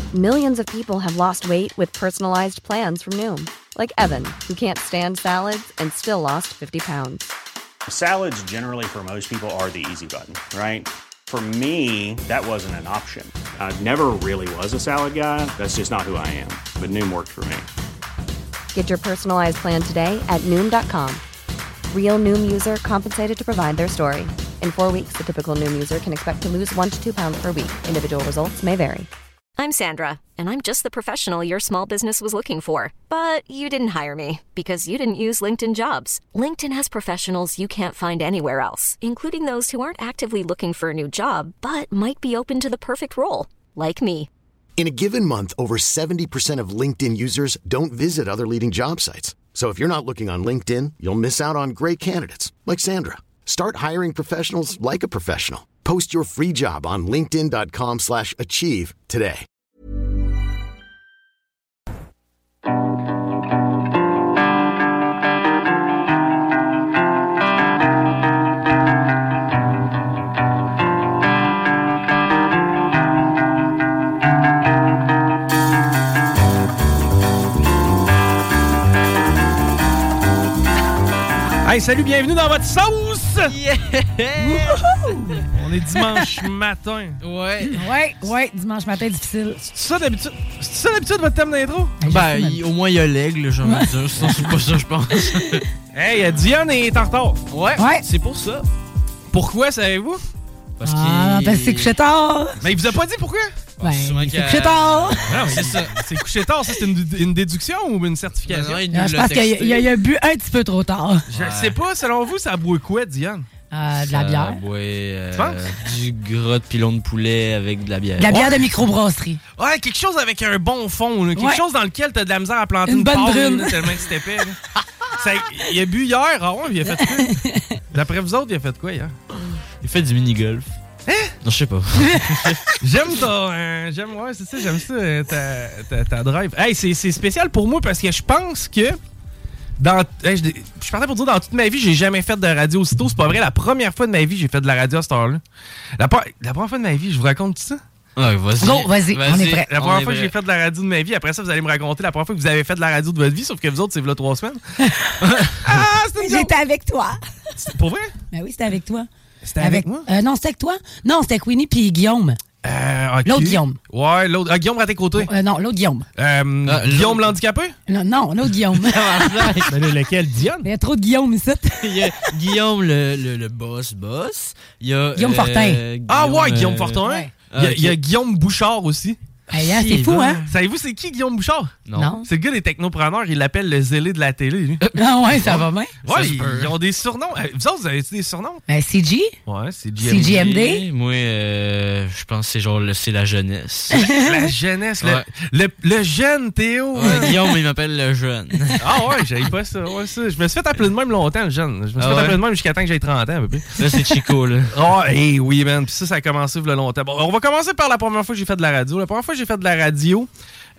Millions of people have lost weight with personalized plans from Noom. Like Evan, who can't stand salads and still lost 50 pounds. Salads generally for most people are the easy button, right? For me, that wasn't an option. I never really was a salad guy. That's just not who I am. But Noom worked for me. Get your personalized plan today at Noom.com. Real Noom user compensated to provide their story. In 4 weeks, the typical Noom user can expect to lose 1 to 2 pounds per week. Individual results may vary. I'm Sandra, and I'm just the professional your small business was looking for. But you didn't hire me because you didn't use LinkedIn Jobs. LinkedIn has professionals you can't find anywhere else, including those who aren't actively looking for a new job, but might be open to the perfect role, like me. In a given month, over 70% of LinkedIn users don't visit other leading job sites. So if you're not looking on LinkedIn, you'll miss out on great candidates like Sandra. Start hiring professionals like a professional. Post your free job on linkedin.com/achieve today. Hey, salut, bienvenue dans votre sauce! Yeah! On est dimanche matin. Ouais, dimanche matin difficile. C'est ça d'habitude votre thème d'intro? Ben, au moins il y a l'aigle, j'ai envie de dire. Sinon, c'est pas ça, je pense. Hey, Diane est en retard. Ouais. C'est pour ça. Pourquoi, savez-vous? Parce parce que c'est couché tard. Mais il vous a pas dit pourquoi? Ben, c'est couché tard. Non, c'est ça. C'est couché tard, ça, c'est une déduction ou une certification? Je pense qu'il a bu un petit peu trop tard. Je sais pas, selon vous, ça boit quoi, Diane? De la bière. Du gras de pilon de poulet avec de la bière. De la bière de microbrasserie. Ouais, quelque chose avec un bon fond, là. Quelque chose dans lequel t'as de la misère à planter une bonne part, brune. Là, tellement que c'était épais. Il a bu hier, ah ouais, il a fait quoi? D'après vous autres, il a fait quoi hier? Il fait du mini-golf. Hein? Non, je sais pas. J'aime ça, ta drive. Hey, c'est spécial pour moi parce que je pense que je partais pour dire dans toute ma vie, j'ai jamais fait de radio aussitôt. C'est pas vrai, la première fois de ma vie, j'ai fait de la radio à cette heure-là. La première fois de ma vie, je vous raconte tout ça? Ouais, vas-y. Go, vas-y, on est prêt. La première fois que j'ai fait de la radio de ma vie, après ça, vous allez me raconter la première fois que vous avez fait de la radio de votre vie, sauf que vous autres, c'est là 3 semaines. J'étais avec toi. C'est pour vrai? Ben oui, c'était avec toi. C'était avec moi? Non, c'était avec toi. Non, c'était avec Winnie puis Guillaume. Okay. L'autre Guillaume. Ouais, l'autre. Guillaume à tes côtés. Non, l'autre Guillaume. Guillaume l'handicapé? Non, l'autre Guillaume. Lequel? Diane? Il y a trop de Guillaume ici. Il y a Guillaume le boss. Il y a Guillaume Fortin. Guillaume Fortin. Ouais. Il y a Guillaume Bouchard aussi. Hey, c'est fou, hein? Savez-vous, c'est qui Guillaume Bouchard? Non. C'est le gars des technopreneurs, il l'appelle le zélé de la télé, lui. Ah ouais, ça va bien. Ouais, ils ont des surnoms. Vous autres, vous avez des surnoms? CG? Ouais, c'est CGMD? Moi, je pense que c'est la jeunesse. La jeunesse, le jeune Théo. Ouais, Guillaume, il m'appelle le jeune. Ah ouais, j'avais pas ça. Ouais, ça. Je me suis fait appeler de même longtemps, le jeune. Je me suis fait appeler de même jusqu'à temps que j'ai 30 ans, à peu près. Là, c'est Chico, là. Oh, oui, man. Puis ça a commencé il y a longtemps. Bon, on va commencer par la première fois que j'ai fait de la radio. La première fois que j'ai fait de la radio,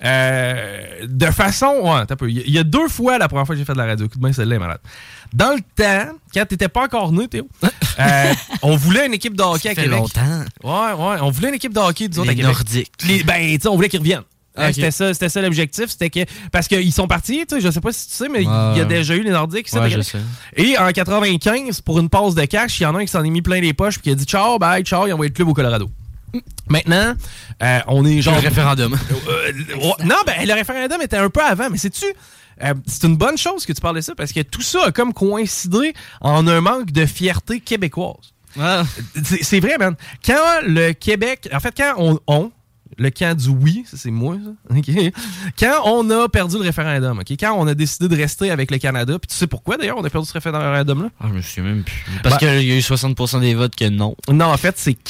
de façon... Ouais, t'as peu. Il y a 2 fois la première fois que j'ai fait de la radio. Écoute bien, celle-là est malade. Dans le temps, quand t'étais pas encore né, Théo, on voulait une équipe de hockey à Québec. Ça fait longtemps. Ouais, on voulait une équipe de hockey, disons, à Québec. Nordiques. Tu sais, on voulait qu'ils reviennent. Okay. C'était ça l'objectif, c'était que parce qu'ils sont partis, tu sais, je sais pas si tu sais, mais il y a déjà eu les Nordiques. Je sais. Et en 95, pour une passe de cash, il y en a un qui s'en est mis plein les poches puis qui a dit ciao, bye, ciao, il a envoyé le club au Colorado. Maintenant, on est genre le référendum. Non, le référendum était un peu avant, mais sais-tu, c'est une bonne chose que tu parles de ça parce que tout ça a comme coïncidé en un manque de fierté québécoise. Ah. C'est vrai, man. Quand le Québec, en fait, quand le camp du oui, ça c'est moi, ça. Okay. Quand on a perdu le référendum, okay? Quand on a décidé de rester avec le Canada, puis tu sais pourquoi d'ailleurs on a perdu ce référendum-là? Ah, je me souviens même plus. Parce qu'il y a eu 60% des votes que non. Non, en fait, c'est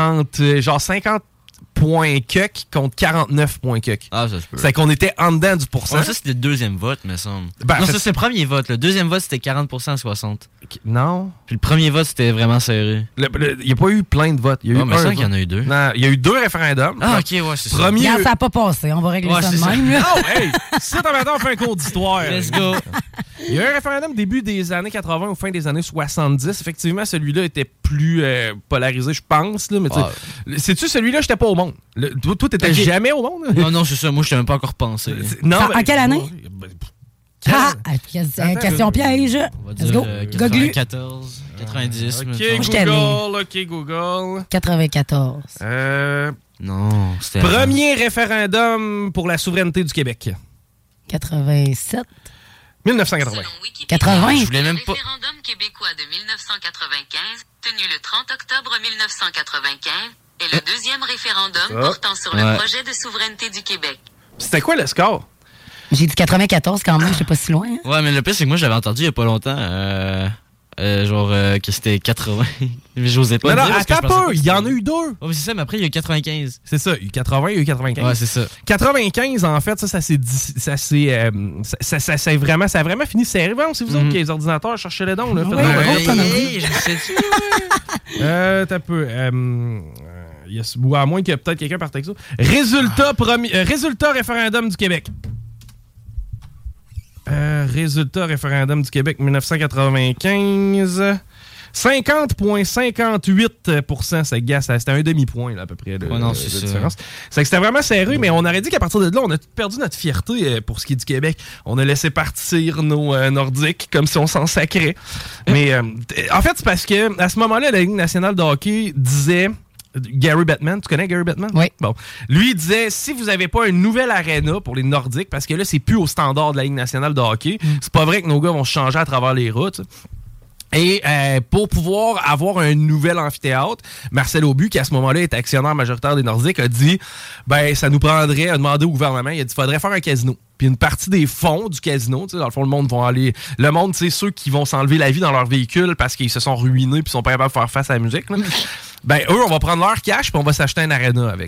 50 points cuck contre 49 points cuck. Ah, ça se peut. C'est qu'on était en dedans du pourcent. Ouais, ça, c'était le deuxième vote, me semble. Non, ça, c'est le premier vote. Le deuxième vote, c'était 40% à 60%. Non. Puis le premier vote, c'était vraiment serré. Il n'y a pas eu plein de votes. Il y a eu mais ça, qu'il y en a eu 2. Non, il y a eu 2 référendums. Ah, ok, ouais, c'est ça. Non, ça n'a pas passé. On va régler ça de même. Non, hey, si t'en attends, on fait un cours d'histoire. Let's go. Il y a eu un référendum début des années 80 ou fin des années 70. Effectivement, celui-là était plus polarisé, je pense. Là, mais sais-tu, celui-là, j'étais pas au monde. Toi, t'étais jamais au monde? Non, c'est ça. Moi, je t'ai même pas encore pensé. Non, en quelle année? Question piège. On va Let's go. dire Goglu. 94, 90. OK, Google. 94. Non, c'était... Premier référendum pour la souveraineté du Québec. 87. 1980. 80. Je voulais même pas... Le référendum québécois de 1995, tenu le 30 octobre 1995, est le deuxième référendum portant sur le projet de souveraineté du Québec. C'était quoi le score? J'ai dit 94 quand même, j'étais pas si loin. Hein. Ouais, mais le pire, c'est que moi, j'avais entendu il y a pas longtemps, que c'était 80. Mais j'osais pas Non, dire. attends un peu, il y en a eu deux. Ouais, mais c'est ça, mais après, il y a eu 95. C'est ça, il y a eu 80, il y a eu 95. Ouais, c'est ça. 95, en fait, ça a vraiment fini serré. Si vous autres qui les ordinateurs, cherchez les dons. Là, je sais-tu. T'as peu. Ou à moins qu'il y ait peut-être quelqu'un par texto. Résultat référendum du Québec. Résultat référendum du Québec 1995. 50,58%, c'était un demi-point là, à peu près de différence. C'est que c'était vraiment serré, mais on aurait dit qu'à partir de là, on a perdu notre fierté pour ce qui est du Québec. On a laissé partir nos Nordiques comme si on s'en sacrait. Mais en fait, c'est parce que à ce moment-là, la Ligue nationale de hockey disait... Gary Bettman, tu connais Gary Bettman? Oui. Bon. Lui, il disait, si vous n'avez pas une nouvelle aréna pour les Nordiques, parce que là, c'est plus au standard de la Ligue nationale de hockey, c'est pas vrai que nos gars vont se changer à travers les routes. Et pour pouvoir avoir un nouvel amphithéâtre, Marcel Aubu, qui à ce moment-là est actionnaire majoritaire des Nordiques, a dit, ça nous prendrait, a demandé au gouvernement, il a dit, faudrait faire un casino. Puis une partie des fonds du casino, dans le fond, le monde, c'est ceux qui vont s'enlever la vie dans leur véhicule parce qu'ils se sont ruinés puis sont pas capables de faire face à la musique. Là. Eux, on va prendre leur cash puis on va s'acheter un aréna avec.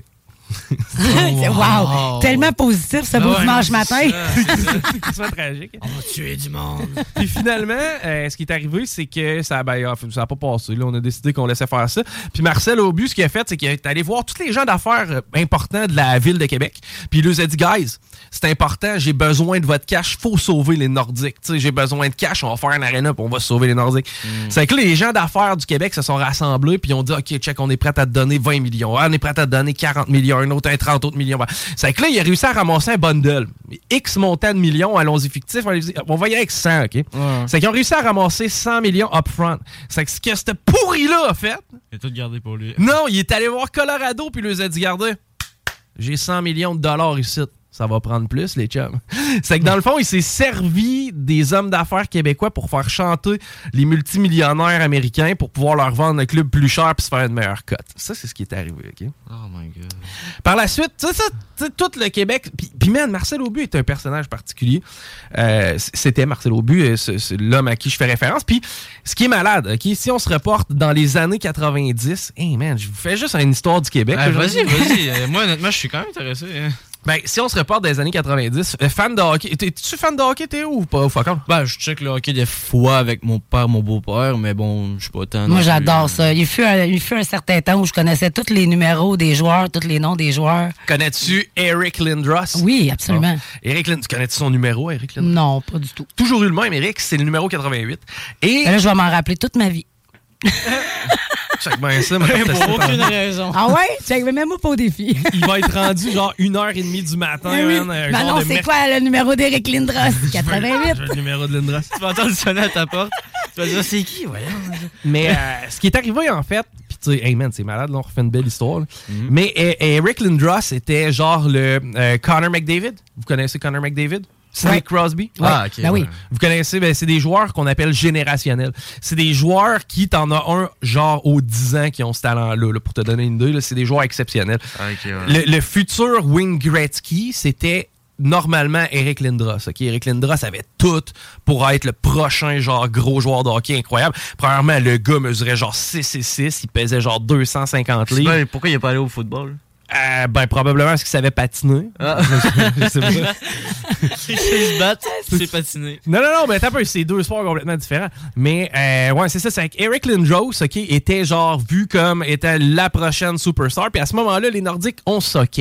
Wow! Tellement positif, ce beau dimanche matin. C'est tragique. On va tuer du monde. Puis finalement, ce qui est arrivé, c'est que ça a pas passé. Là, on a décidé qu'on laissait faire ça. Puis Marcel Aubu, ce qu'il a fait, c'est qu'il est allé voir tous les gens d'affaires importants de la ville de Québec. Puis il leur a dit, guys, c'est important, j'ai besoin de votre cash, faut sauver les Nordiques. T'sais, j'ai besoin de cash, on va faire un aréna puis on va sauver les Nordiques. C'est que les gens d'affaires du Québec se sont rassemblés puis ils ont dit, OK, check, on est prêt à te donner 20 millions. On est prêt à te donner 40 millions. Un autre, un 30 autres millions. C'est que là, il a réussi à ramasser un bundle. X montant de millions, allons-y fictif. On va y aller avec 100, OK? Ouais. C'est qu'ils ont réussi à ramasser 100 millions upfront. C'est que ce que ce pourri-là a fait... Il a tout gardé pour lui. Non, il est allé voir Colorado puis il lui a dit, regardez, j'ai 100 millions de dollars ici. Ça va prendre plus, les chums. C'est que dans le fond, il s'est servi des hommes d'affaires québécois pour faire chanter les multimillionnaires américains pour pouvoir leur vendre un club plus cher puis se faire une meilleure cote. Ça, c'est ce qui est arrivé, OK? Oh my God. Par la suite, tout le Québec... Puis man, Marcel Aubu est un personnage particulier. C'était Marcel Aubu, c'est l'homme à qui je fais référence. Puis, ce qui est malade, OK? Si on se reporte dans les années 90... Hey man, je vous fais juste une histoire du Québec. Vas-y. Moi, honnêtement, je suis quand même intéressé. Hein. Si on se reporte des années 90, fan de hockey, es-tu fan de hockey, t'es où ou pas? Je check le hockey des fois avec mon père, mon beau-père, mais bon, je suis pas tant... Moi, j'adore ça. Il fut un certain temps où je connaissais tous les numéros des joueurs, tous les noms des joueurs. Connais-tu Eric Lindros? Oui, absolument. Eric Lindros, connais-tu son numéro, Eric Lindros? Non, pas du tout. Toujours eu le même, Eric, c'est le numéro 88. Et là, je vais m'en rappeler toute ma vie. Check bien ça, pour aucune raison. Ah ouais? Check, même moi pas au défi. Il va être rendu genre 1h30 du matin. Oui. Non, c'est quoi le numéro d'Éric Lindros? 88. Le numéro de Lindros. Tu vas entendre sonner à ta porte. Tu vas dire, c'est qui? Voyons. Mais ce qui est arrivé, en fait, puis tu sais, hey man, c'est malade, là, on refait une belle histoire. Mais Eric Lindros était genre le Connor McDavid. Vous connaissez Connor McDavid? Sidney Crosby. Ah, OK. Ben oui. Vous connaissez, c'est des joueurs qu'on appelle générationnels. C'est des joueurs qui, t'en as un, genre, aux 10 ans qui ont ce talent-là. Là, pour te donner une idée, là, c'est des joueurs exceptionnels. Okay, ouais. Le futur Wayne Gretzky, c'était normalement Eric Lindros. Okay? Eric Lindros avait tout pour être le prochain genre gros joueur de hockey incroyable. Premièrement, le gars mesurait genre 6'6", il pesait genre 250 livres. Pourquoi il n'est pas allé au football? Probablement parce qu'il savait patiner. Ah. Je sais pas. Il se battre, c'est patiner. Non, mais t'as peu, c'est deux sports complètement différents. Mais, ouais, c'est ça. C'est que Eric Lindros, OK, était genre vu comme étant la prochaine superstar. Puis à ce moment-là, les Nordiques, on soquait.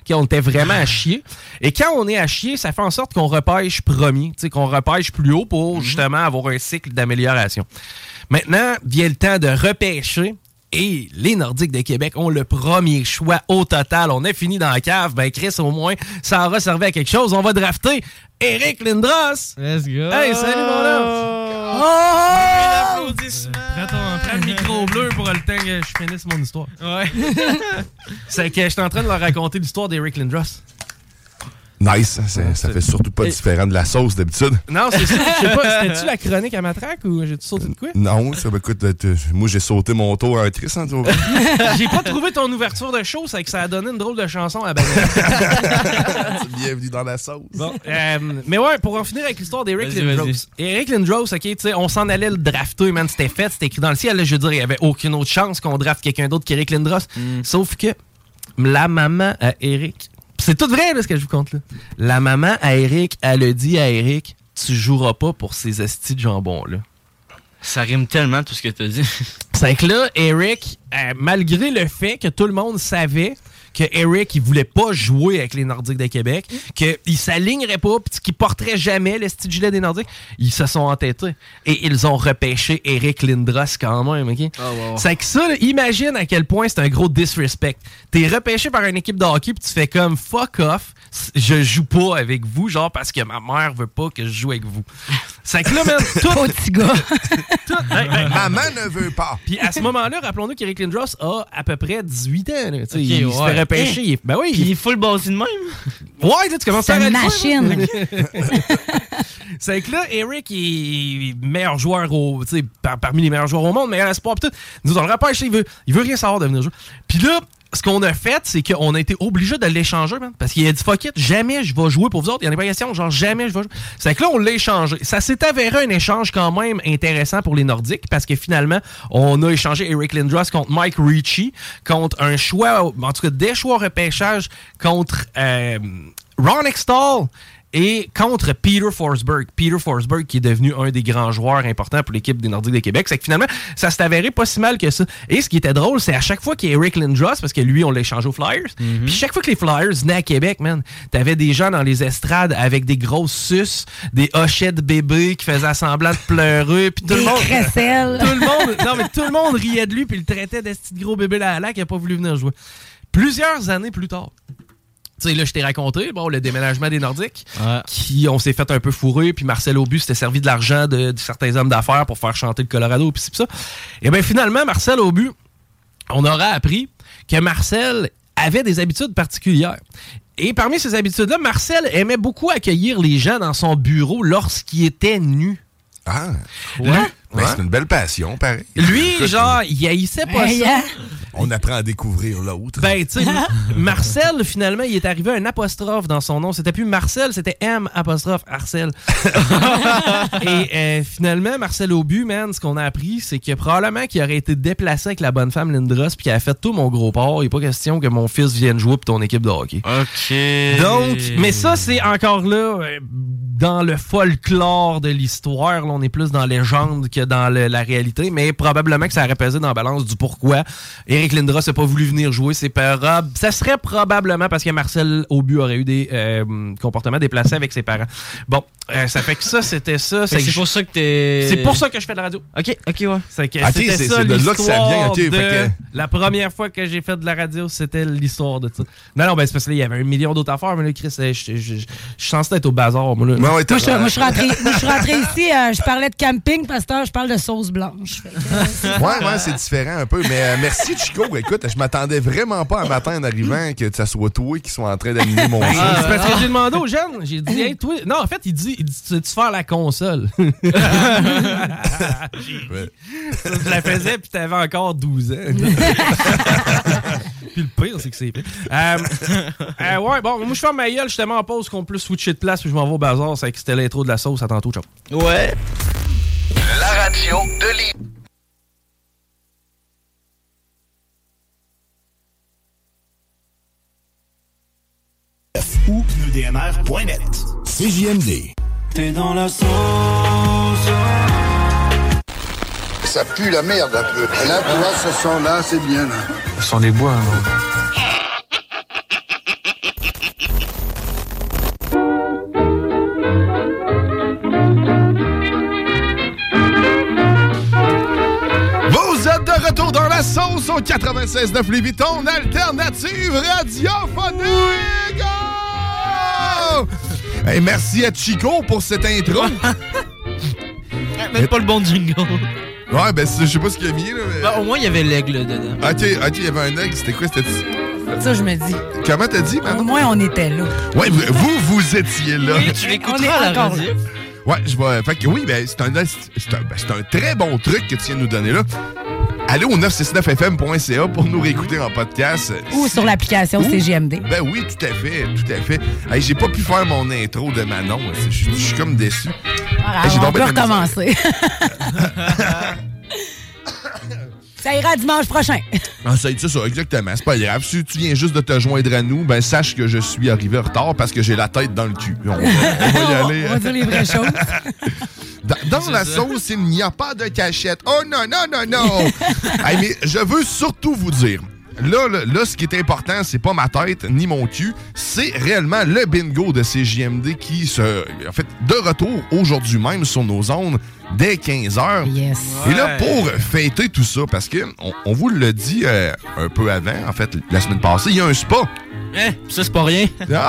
On était vraiment à chier. Et quand on est à chier, ça fait en sorte qu'on repêche premier, qu'on repêche plus haut pour justement avoir un cycle d'amélioration. Maintenant, vient le temps de repêcher. Et les Nordiques de Québec ont le premier choix au total. On a fini dans la cave. Ben, Chris, au moins, ça aura servi à quelque chose. On va drafter Eric Lindros. Let's go! Hey, salut, mon homme! Oh! Prends le micro bleu pour le temps que je finisse mon histoire. Ouais. C'est que je suis en train de leur raconter l'histoire d'Eric Lindros. Nice, ça fait surtout pas différent de la sauce d'habitude. Non, c'est ça. Je sais pas, c'était-tu la chronique à matraque ou j'ai-tu sauté de quoi? Non, ça, écoute, moi j'ai sauté mon tour à un triste, hein, J'ai pas trouvé ton ouverture de show, c'est que ça a donné une drôle de chanson à Banane. Bienvenue dans la sauce. Bon, mais ouais, pour en finir avec l'histoire d'Eric Lindros. Eric Lindros, ok, tu sais, on s'en allait le drafter, man, c'était fait, c'était écrit dans le ciel. Là, je veux dire, il y avait aucune autre chance qu'on drafte quelqu'un d'autre qu'Eric Lindros. Sauf que la maman à Eric. C'est tout vrai, là, ce que je vous conte, là. La maman à Eric, elle a dit à Eric, tu joueras pas pour ces astis de jambon-là. Ça rime tellement, tout ce que t'as dit. C'est que là, Eric, malgré le fait que tout le monde savait que Eric, il voulait pas jouer avec les Nordiques de Québec, qu'il s'alignerait pas, puis qu'il porterait jamais le style gilet des Nordiques, ils se sont entêtés. Et ils ont repêché Eric Lindros quand même, OK? Oh, wow. C'est que ça, là, imagine à quel point c'est un gros disrespect. T'es repêché par une équipe de hockey, puis tu fais comme « fuck off, je joue pas avec vous, genre parce que ma mère veut pas que je joue avec vous. » C'est que là, man, tout... petit gars. Maman ne veut pas. Puis à ce moment-là, rappelons-nous qu'Eric Lindros a à peu près 18 ans. Là, okay, il se fait repêcher. Ben oui. Puis il est full bâti de même. Ouais, là, tu commences à C'est une machine. C'est que là, Eric est meilleur joueur parmi les meilleurs joueurs au monde, mais à sport peut-être. Nous on le repêche, il veut rien savoir de venir jouer. Puis là, ce qu'on a fait, c'est qu'on a été obligé de l'échanger, man, parce qu'il a dit fuck it, jamais je vais jouer pour vous autres. Il n'y en a pas question, genre jamais je vais jouer. C'est que là, on l'a échangé. Ça s'est avéré un échange quand même intéressant pour les Nordiques, parce que finalement, on a échangé Eric Lindros contre Mike Ricci, contre un choix, en tout cas des choix repêchage contre Ron Extall et contre Peter Forsberg. Peter Forsberg qui est devenu un des grands joueurs importants pour l'équipe des Nordiques de Québec. C'est que finalement, ça s'est avéré pas si mal que ça. Et ce qui était drôle, c'est à chaque fois qu'il y a Eric Lindros, parce que lui, on l'a échangé aux Flyers, puis chaque fois que les Flyers venaient à Québec, man, t'avais des gens dans les estrades avec des grosses suces, des hochets de bébés qui faisaient semblant de pleurer, puis tout le monde... tout le monde riait de lui, puis il le traitait de ce petit gros bébé là qui a pas voulu venir jouer. Plusieurs années plus tard, tu sais, là, je t'ai raconté, le déménagement des Nordiques, on s'est fait un peu fourrer, puis Marcel Aubu s'était servi de l'argent de certains hommes d'affaires pour faire chanter le Colorado, puis ça. Et bien, finalement, Marcel Aubu, on aura appris que Marcel avait des habitudes particulières. Et parmi ces habitudes-là, Marcel aimait beaucoup accueillir les gens dans son bureau lorsqu'il était nu. Ah, ouais. Ben, c'est une belle passion, pareil. Lui, genre, il haïssait pas ça. On apprend à découvrir l'autre. Ben, tu sais, Marcel, finalement, il est arrivé un apostrophe dans son nom. C'était plus Marcel, c'était M apostrophe Arcel. Et finalement, Marcel Aubu, man, ce qu'on a appris, c'est que probablement qu'il aurait été déplacé avec la bonne femme Lindros puis qu'il a fait tout mon gros port. Il n'est pas question que mon fils vienne jouer pour ton équipe de hockey. OK. Donc, mais ça, c'est encore là, dans le folklore de l'histoire. Là, on est plus dans la légende que dans la réalité, mais probablement que ça aurait pesé dans la balance du pourquoi Eric Lindros n'a pas voulu venir jouer. Ça serait probablement parce que Marcel Aubu aurait eu des comportements déplacés avec ses parents. Bon, ça fait que ça, c'était ça. C'est pour ça que t'es... C'est pour ça que je fais de la radio. OK, ouais. C'était ça, l'histoire de là que ça vient. Okay, de... La première fois que j'ai fait de la radio, c'était l'histoire de ça. Non, ben c'est parce qu'il y avait un million d'autres affaires, mais là, Chris, je suis censé être au bazar. Moi, je suis rentré ici, je parlais de camping, pasteur, je parle de sauce blanche. Ouais, c'est différent un peu. Mais merci, Chico. Écoute, je m'attendais vraiment pas un matin en arrivant que ça soit toi qui soit en train d'animer mon show. C'est parce que j'ai demandé aux jeunes, j'ai dit, hey, toi. Non, en fait, il dit tu veux-tu faire la console? Je la faisais, puis t'avais encore 12 ans. Puis le pire, c'est que c'est pire. Ouais, bon, moi, je ferme ma gueule, justement, en pause, qu'on peut switcher de place, puis je m'en vais au bazar. C'est que c'était l'intro de la sauce. À tantôt, ciao. Ouais. La radio de l'île. Ou pneudmr.net. CJMD. T'es dans la sauce. Ça pue la merde un peu. Et là, tu vois, ce son-là, c'est bien. Là. Ce sont des bois, hein, sauce au 96.9 Lévis, ton alternative radiophonique! Oh! Hey, merci à Chico pour cette intro. Même pas le bon jingle. Ouais, ben je sais pas ce qu'il a mis, là. Mais... Ben, au moins, il y avait l'aigle dedans. OK, il y avait un aigle. C'était quoi? C'était... Ça, je me dis. Comment t'as dit, Au moins, on était là. Ouais, vous étiez là. Oui, tu l'écouteras à la radio. Ouais, je vois. Fait que oui, ben, c'est un très bon truc que tu viens de nous donner là. Allez au 969fm.ca pour nous réécouter en podcast. Ou sur l'application CJMD. Ben oui, tout à fait, tout à fait. Hey, j'ai pas pu faire mon intro de Manon. Je suis comme déçu. Voilà, hey, on peut recommencer. Ça ira dimanche prochain. Ah, c'est ça, exactement. C'est pas grave. Si tu viens juste de te joindre à nous, ben sache que je suis arrivé en retard parce que j'ai la tête dans le cul. On va y aller. On va dire les vraies choses. Dans la sauce, il n'y a pas de cachette. Oh non, non, non, non! Hey, mais je veux surtout vous dire, là, ce qui est important, c'est pas ma tête ni mon cul, c'est réellement le bingo de CJMD qui en fait, de retour aujourd'hui même sur nos ondes dès 15h. Yes. Et là, pour fêter tout ça, parce que on vous l'a dit un peu avant, en fait, la semaine passée, il y a un spa. Ça, c'est pas rien.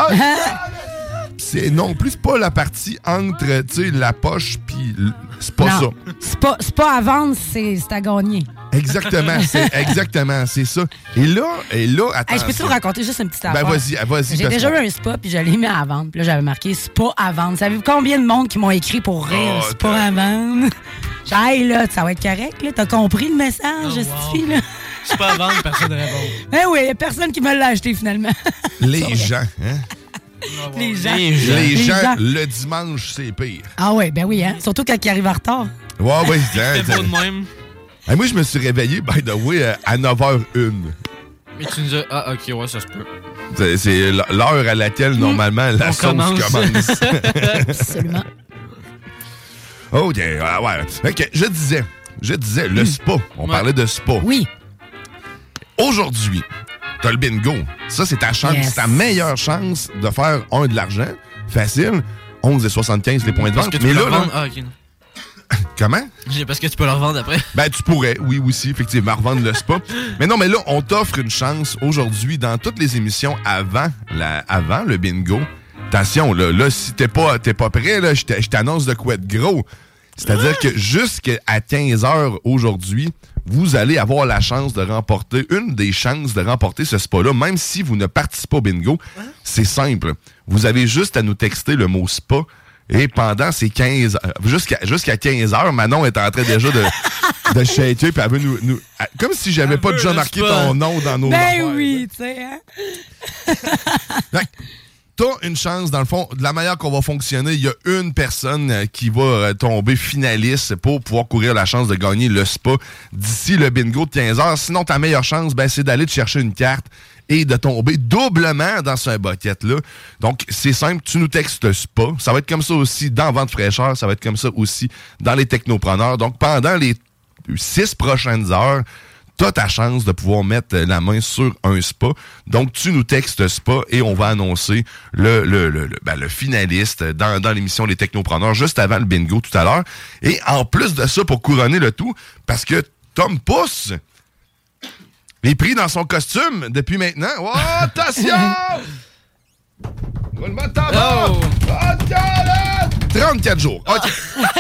C'est non plus pas la partie entre la poche puis c'est pas non. ça. C'est pas à vendre, c'est à gagner. Exactement, c'est ça. Et là, attends. Hey, je peux te raconter juste une petite affaire? Ben vas-y. J'ai déjà eu un spa puis je l'ai mis à vendre. Puis là, j'avais marqué spa à vendre. Savez-vous combien de monde qui m'ont écrit pour rire spa à vendre? Hey, là, ça va être correct, là. T'as compris le message, là? C'est pas à vendre, personne ne répond. Ben oui, il n'y a personne qui me l'a acheté finalement. Les gens, hein? Les gens, le dimanche, c'est pire. Ah ouais, ben oui, hein? Surtout quand ils arrivent en retard. Ouais, c'est pas de même. Hey, moi, je me suis réveillé, by the way, à 9h01. Mais tu nous as... Ah, OK, ouais, ça se peut. C'est l'heure à laquelle, normalement, la sauce commence. Absolument. OK, ouais. OK, je disais, le spa. On parlait de spa. Oui. Aujourd'hui, t'as le bingo. Ça, c'est ta chance, c'est ta meilleure chance de faire de l'argent. Facile. 11,75 les points de vente. Mais là, Ah, OK. Comment? Parce que tu peux le revendre après. Ben, tu pourrais, oui, aussi, effectivement, revendre le spa. Mais non, mais là, on t'offre une chance aujourd'hui dans toutes les émissions avant le bingo. Attention, là si t'es pas prêt, là, je t'annonce de quoi être gros. C'est-à-dire que jusqu'à 15h aujourd'hui, vous allez avoir la chance de remporter, une des chances de remporter ce spa-là, même si vous ne participez pas au bingo. C'est simple. Vous avez juste à nous texter le mot spa. Et pendant ces 15 jusqu'à 15 heures, Manon est en train déjà de shaker, puis elle veut nous comme si j'avais pas déjà marqué ton nom dans nos affaires. Ben oui, tu sais, hein? T'as une chance, dans le fond, de la manière qu'on va fonctionner, il y a une personne qui va tomber finaliste pour pouvoir courir la chance de gagner le spa d'ici le bingo de 15 heures. Sinon, ta meilleure chance, ben, c'est d'aller te chercher une carte et de tomber doublement dans ce bucket-là. Donc, c'est simple, tu nous textes SPA. Ça va être comme ça aussi dans Vente fraîcheur, ça va être comme ça aussi dans les technopreneurs. Donc, pendant les 6 prochaines heures, tu as ta chance de pouvoir mettre la main sur un spa. Donc, tu nous textes SPA et on va annoncer le finaliste dans l'émission Les Technopreneurs juste avant le bingo tout à l'heure. Et en plus de ça, pour couronner le tout, parce que Tom Pouce est pris dans son costume depuis maintenant. Oh, attention! Roulement de tambour! 34 jours. OK.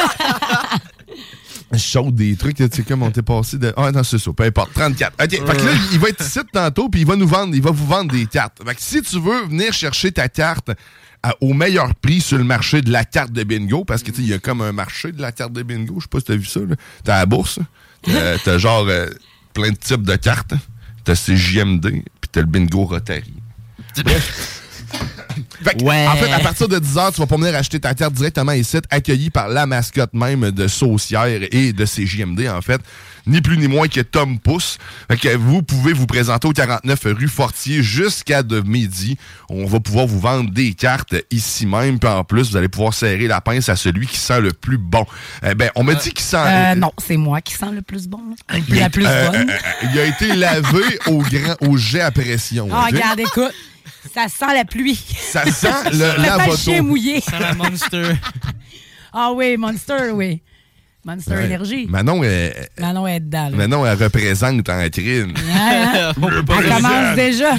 Chaude des trucs, tu sais, comme on t'est passé de... Ah non, c'est ça, peu importe, 34. OK, fait que là, il va être ici tantôt, puis il va vous vendre des cartes. Fait que si tu veux venir chercher ta carte au meilleur prix sur le marché de la carte de bingo, parce que tu sais, il y a comme un marché de la carte de bingo, je sais pas si t'as vu ça, là. T'as la bourse, t'as genre plein de types de cartes, t'as CJMD, puis t'as le bingo Rotary. Fait que, en fait, à partir de 10h, tu vas pas venir acheter ta carte directement ici, accueilli par la mascotte même de Saucière et de CJMD, en fait. Ni plus ni moins que Tom Pouce. Fait que vous pouvez vous présenter au 49 rue Fortier jusqu'à de midi. On va pouvoir vous vendre des cartes ici même. Puis en plus, vous allez pouvoir serrer la pince à celui qui sent le plus bon. On m'a dit qu'il sent... non, c'est moi qui sens le plus bon. La plus bonne. Il a été lavé au jet à pression. Ah, regarde, écoute. Ça sent la pluie. Ça sent la le chien mouillé. Ça sent la Monster. Ah oui, Monster, oui. Monster Energy. Manon est dedans. Là. Manon, elle représente en crime. Elle commence déjà.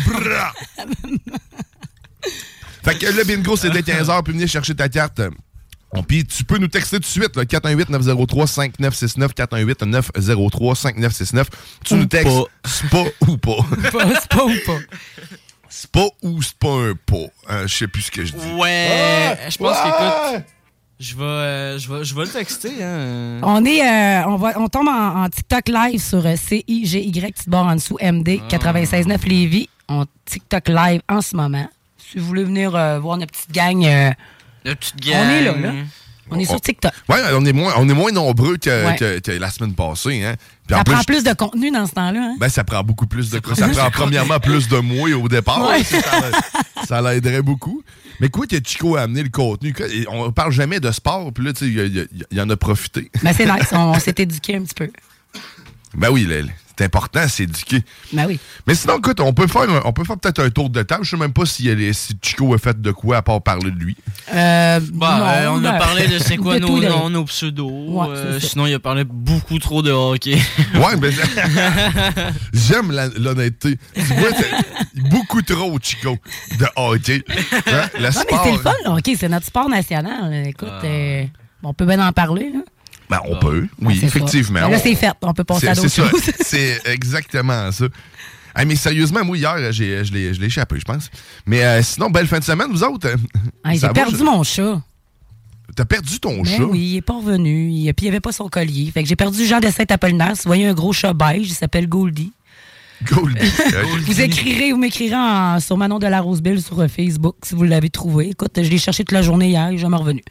Fait que le bingo, c'est dès 15h. Puis venez chercher ta carte. Puis tu peux nous texter tout de suite, 418-903-5969, 418-903-5969. Tu nous textes spa ou pas. Spa ou pas. Spa ou c'est pas un pas. Je sais plus ce que je dis. Ouais, je pense qu'écoute, je vais le texter. Hein. On tombe en TikTok live sur CIGY, petite barre en dessous, MD 96.9 Lévis. On TikTok live en ce moment. Si vous voulez venir voir notre petite gang, on est là. On est sur TikTok. Oui, on est moins nombreux que la semaine passée. Hein. Puis ça prend plus de contenu dans ce temps-là. Hein? Ben, ça prend beaucoup plus de contenu. Ça prend premièrement plus de moi au départ. Ouais. Ça l'aiderait beaucoup. Mais quoi que Chico a amené le contenu? On parle jamais de sport, puis là, il en a profité. Ben, c'est nice. On s'est éduqué un petit peu. Ben oui, c'est important, c'est éduqué. Ben oui. Mais sinon, écoute, on peut faire peut-être un tour de table. Je sais même pas si Chico a fait de quoi à part parler de lui. On a parlé de c'est quoi nos pseudos. Ouais, sinon, il a parlé beaucoup trop de hockey. Ouais, mais j'aime l'honnêteté. Tu vois, beaucoup trop, Chico, de hockey. Hein? Le sport. Mais c'est le fun, le hockey. C'est notre sport national. Écoute, on peut bien en parler, là. Ben, on peut, oui, effectivement. Là, c'est fait. On peut passer à d'autres choses. C'est exactement ça. Hey, mais sérieusement, moi, hier, je l'ai échappé, je pense. Mais sinon, belle fin de semaine, vous autres. J'ai perdu mon chat. T'as perdu ton chat? Oui, il est pas revenu. Puis il avait pas son collier. Fait que j'ai perdu Jean de Saint-Apollinaire. Si vous voyez un gros chat beige, il s'appelle Goldie. Goldie. Vous m'écrirez sur Manon de la Rosebille sur Facebook si vous l'avez trouvé. Écoute, je l'ai cherché toute la journée hier, il est jamais revenu.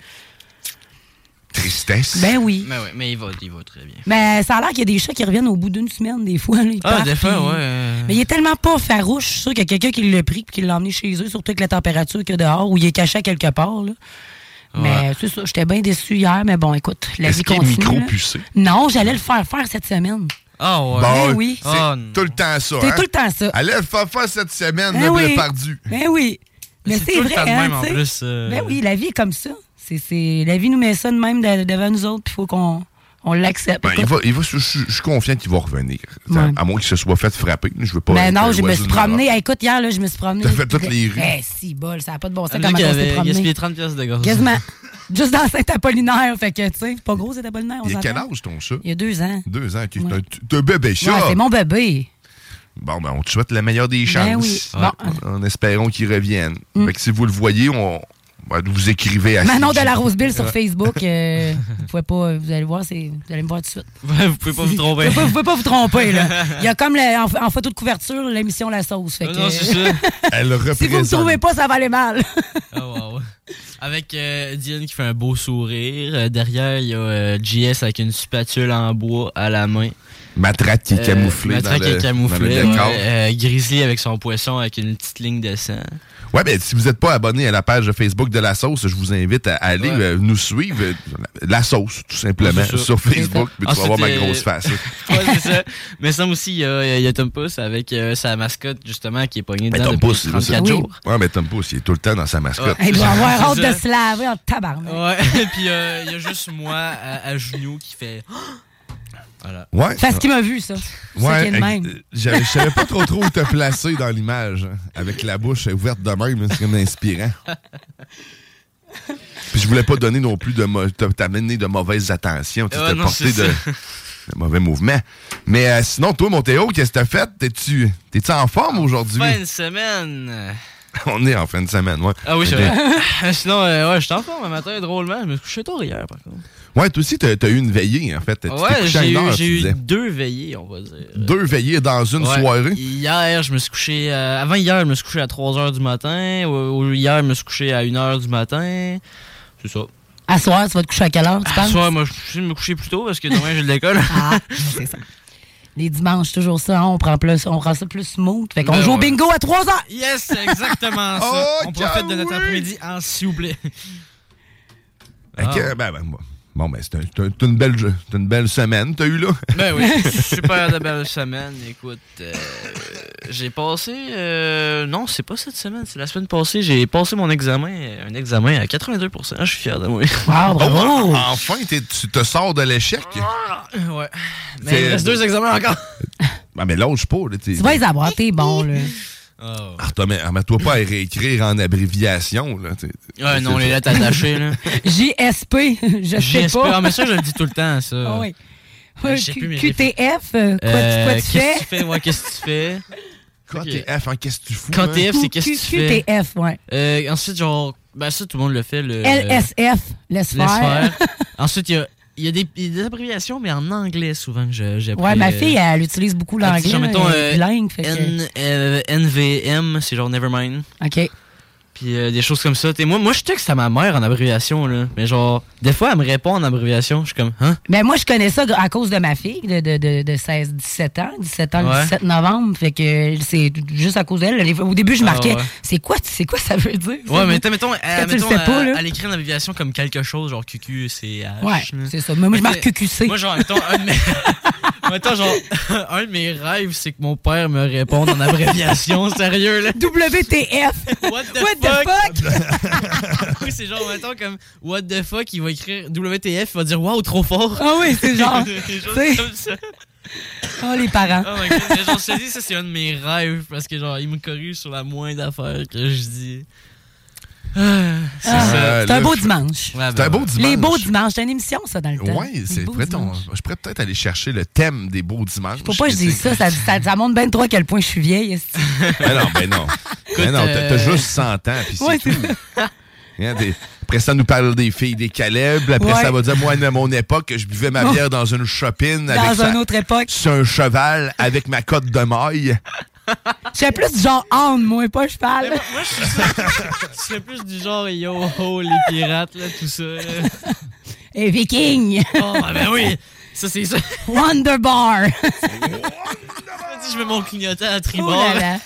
Tristesse. Ben oui. Mais il va très bien. Mais ça a l'air qu'il y a des chats qui reviennent au bout d'une semaine, des fois. Là, des fois, ouais. Mais il est tellement pas farouche. Je suis sûr qu'il y a quelqu'un qui l'a pris et qui l'a emmené chez eux, surtout avec la température qu'il y a dehors, ou il est caché à quelque part. Là. Ouais. Mais c'est ça, j'étais bien déçu hier, mais bon, écoute, la vie continue. Est-ce qu'il est micro-pucé? Non, j'allais le faire cette semaine. Ah ouais? Bon, oui. C'est tout le temps ça. C'est tout le temps ça. Allez le faire cette semaine, le bleu perdu. Ben oui. Mais c'est vrai, le même en plus. Ben oui, la vie est comme ça. La vie nous met ça de même devant nous autres, puis il faut qu'on l'accepte. Ben, je suis confiant qu'il va revenir. Ouais. À moins qu'il se soit fait frapper. Je veux pas. Ben non, je me suis promené. Écoute, hier, là, je me suis promené. T'as fait toutes les rues. Si bol, ça n'a pas de bon sens comment on s'est promené. Il y a 30 pièces de gaz. Quasiment. Juste dans Saint-Apollinaire. Fait que, tu sais, c'est pas gros, Saint-Apollinaire. Il y a quel âge ton chat? Il y a 2 ans. 2 ans. Ouais. T'as un bébé chat. Ouais, c'est mon bébé. Bon, ben, on te souhaite la meilleure des chances. Ben oui. En espérant qu'il revienne. Fait que si vous le voyez, vous écrivez à Manon de la Rosebille sur Facebook. Vous allez voir, vous allez me voir tout de suite. Vous pouvez pas vous tromper. Vous pouvez pas vous tromper, là. Il y a comme en photo de couverture l'émission La Sauce. Fait que, non, c'est ça. Elle représente. Si vous ne me trouvez pas, ça va aller mal. Wow. Avec Diane qui fait un beau sourire. Derrière, il y a JS avec une spatule en bois à la main. Matraque qui est camouflée. Matraque qui est camouflée. Grizzly avec son poisson avec une petite ligne de sang. Ouais, ben si vous n'êtes pas abonné à la page Facebook de La Sauce, je vous invite à aller nous suivre. La Sauce, tout simplement, sur Facebook. Puis tu vas voir ma grosse face. Ouais, c'est ça. Mais ça aussi, il y a Tom Pouce avec sa mascotte, justement, qui est pognée dedans depuis 34 jours. Ouais, mais Tom Pouce, il est tout le temps dans sa mascotte. Il doit avoir hâte de se laver en tabarnak. Ouais, puis il y a juste moi à genoux qui fait... Voilà. Ouais. Parce qu'il m'a vu, ça. Ouais. Je savais pas trop où te placer dans l'image. Avec la bouche ouverte de même, c'est comme inspirant. Puis je voulais pas donner non plus t'amener de mauvaises attentions. Tu t'es porté de mauvais mouvements. Mais sinon, toi, mon Théo, qu'est-ce que t'as fait? T'es-tu en forme aujourd'hui? Fin de semaine. On est en fin de semaine, ouais. Ah oui, c'est vrai. Sinon, je suis en forme un matin, drôlement. Je me suis couché tôt hier, par contre. Ouais, toi aussi, t'as eu une veillée, en fait. Ouais, j'ai eu 2 veillées, on va dire. 2 veillées dans une soirée? Hier, je me suis couché... avant hier, je me suis couché à 3h du matin. Hier, je me suis couché à 1h du matin. C'est ça. À soir, tu vas te coucher à quelle heure, tu penses? À soir, moi, je vais me coucher plus tôt parce que demain, j'ai de l'école. C'est ça. Les dimanches, toujours ça, on prend ça plus smooth. Fait qu'on joue au bingo à 3h. Yes, exactement ça. On profite de notre après-midi s'il vous plaît. Bon, ben, c'est une belle semaine, t'as eu là? Ben oui, super de belle semaine. Écoute, j'ai passé... non, c'est pas cette semaine, c'est la semaine passée. J'ai passé un examen à 82%. Je suis fier de moi. Wow, bravo! Enfin, tu te sors de l'échec? Ouais. Mais il reste 2 examens encore. Ah, mais lâche pas. Là, tu vas les avoir, t'es bon, là. Oh. Mets-toi pas à réécrire en abréviation. Là, ouais, non, les lettres attachées. Là. JSP, je sais pas. Ah, mais ça, je le dis tout le temps, ça. Ah oui. QTF, quoi tu fais? Qu'est-ce que tu fais? KTF, qu'est-ce que tu fous? KTF, c'est qu'est-ce que tu fais? QTF, ouais. Ensuite, genre, ben ça, tout le monde le fait. LSF, laisse faire. Ensuite, il y a des abréviations, mais en anglais, souvent, que j'ai appris. Ouais, ma fille, elle utilise beaucoup l'anglais. Genre, mettons, NVM, c'est genre Nevermind. OK. Puis des choses comme ça. Moi, je texte à ma mère en abréviation, là. Mais genre, des fois, elle me répond en abréviation. Je suis comme, hein? Ben, moi, je connais ça à cause de ma fille de 16, 17 ans. 17 ans, le 17 novembre. Fait que c'est juste à cause d'elle. Au début, je marquais, c'est quoi ça veut dire? Ouais, mais mettons, elle écrit en abréviation comme quelque chose, genre QQCH. Ouais, c'est ça. Moi, je marque QQC. Moi, genre, mettons, un de mes rêves, c'est que mon père me réponde en abréviation, sérieux, là. WTF! What the fuck? Oui, c'est genre, mettons, comme What the fuck, il va écrire WTF, il va dire wow, trop fort. Ah oui, c'est genre. C'est comme ça. Oh, les parents. Oh my god, mais genre, je te dis, ça, c'est un de mes rêves, parce que, genre, il me corrige sur la moindre affaire que je dis. C'est un beau dimanche. Ouais, c'est un beau dimanche. Les beaux dimanches, c'est une émission, ça, dans le temps. Oui, c'est vrai. Je pourrais peut-être aller chercher le thème des beaux dimanches. Faut pas que je dise ça montre bien trop à quel point je suis vieille. Ben non. T'as juste 100 ans, puis c'est tout. Après ça, nous parle des filles des Caleb. Après, ça va dire, moi, à mon époque, je buvais ma bière dans une shopping. Dans une autre époque. Sur un cheval avec ma cotte de maille. Je serais plus du genre âne, moi, pas cheval. Moi, je serais plus du genre yo-ho, les pirates, là, tout ça. Et viking. Oh, ben oui. Ça, c'est ça. Wonder Bar. Je mets mon clignotant à tribord.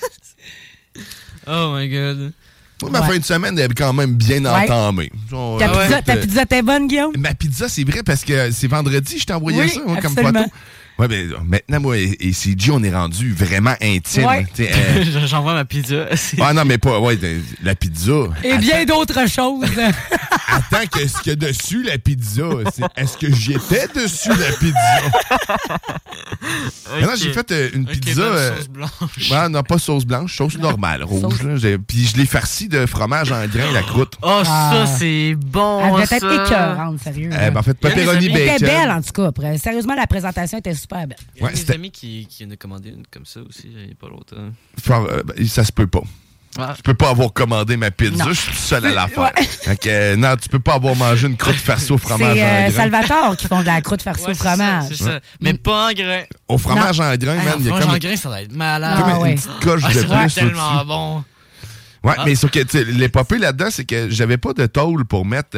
Oh my god. Moi, ma fin de semaine, elle est quand même bien entamée. Genre, ta pizza était bonne, Guillaume? Ma pizza, c'est vrai, parce que c'est vendredi, je t'ai envoyé ça comme photo. Ouais, ben maintenant, moi et CG, on est rendu vraiment intime. Ouais. J'envoie ma pizza. Ah non, mais pas, la pizza. Et bien d'autres choses. Attends, qu'est-ce qu'il y a dessus, la pizza? Est-ce que j'étais dessus, la pizza? Okay. Non, j'ai fait une pizza. Sauce blanche. Non, pas sauce blanche, sauce normale, rouge. Là, puis je l'ai farci de fromage en grains, la croûte. Oh, ça, c'est bon. Elle devait être écœurante, sérieux. En fait, pepperoni bacon. Elle était belle, en tout cas. Sérieusement, la présentation était super belle. Il y a des amis qui en a commandé une comme ça aussi, il n'y a pas longtemps. Ça se peut pas. Je peux pas avoir commandé ma pizza, je suis tout seul à la faire. Donc, non, tu peux pas avoir mangé une croûte farcie au fromage en grains. C'est Salvatore qui font de la croûte farcie au fromage. C'est ça. Mais pas en grains. Au fromage en grains, man. Le fromage en grains, ça va être malade. Comme une petite coche de plus. C'est tellement bon. Ouais, mais sauf que l'épopée là-dedans, c'est que j'avais pas de tôle pour mettre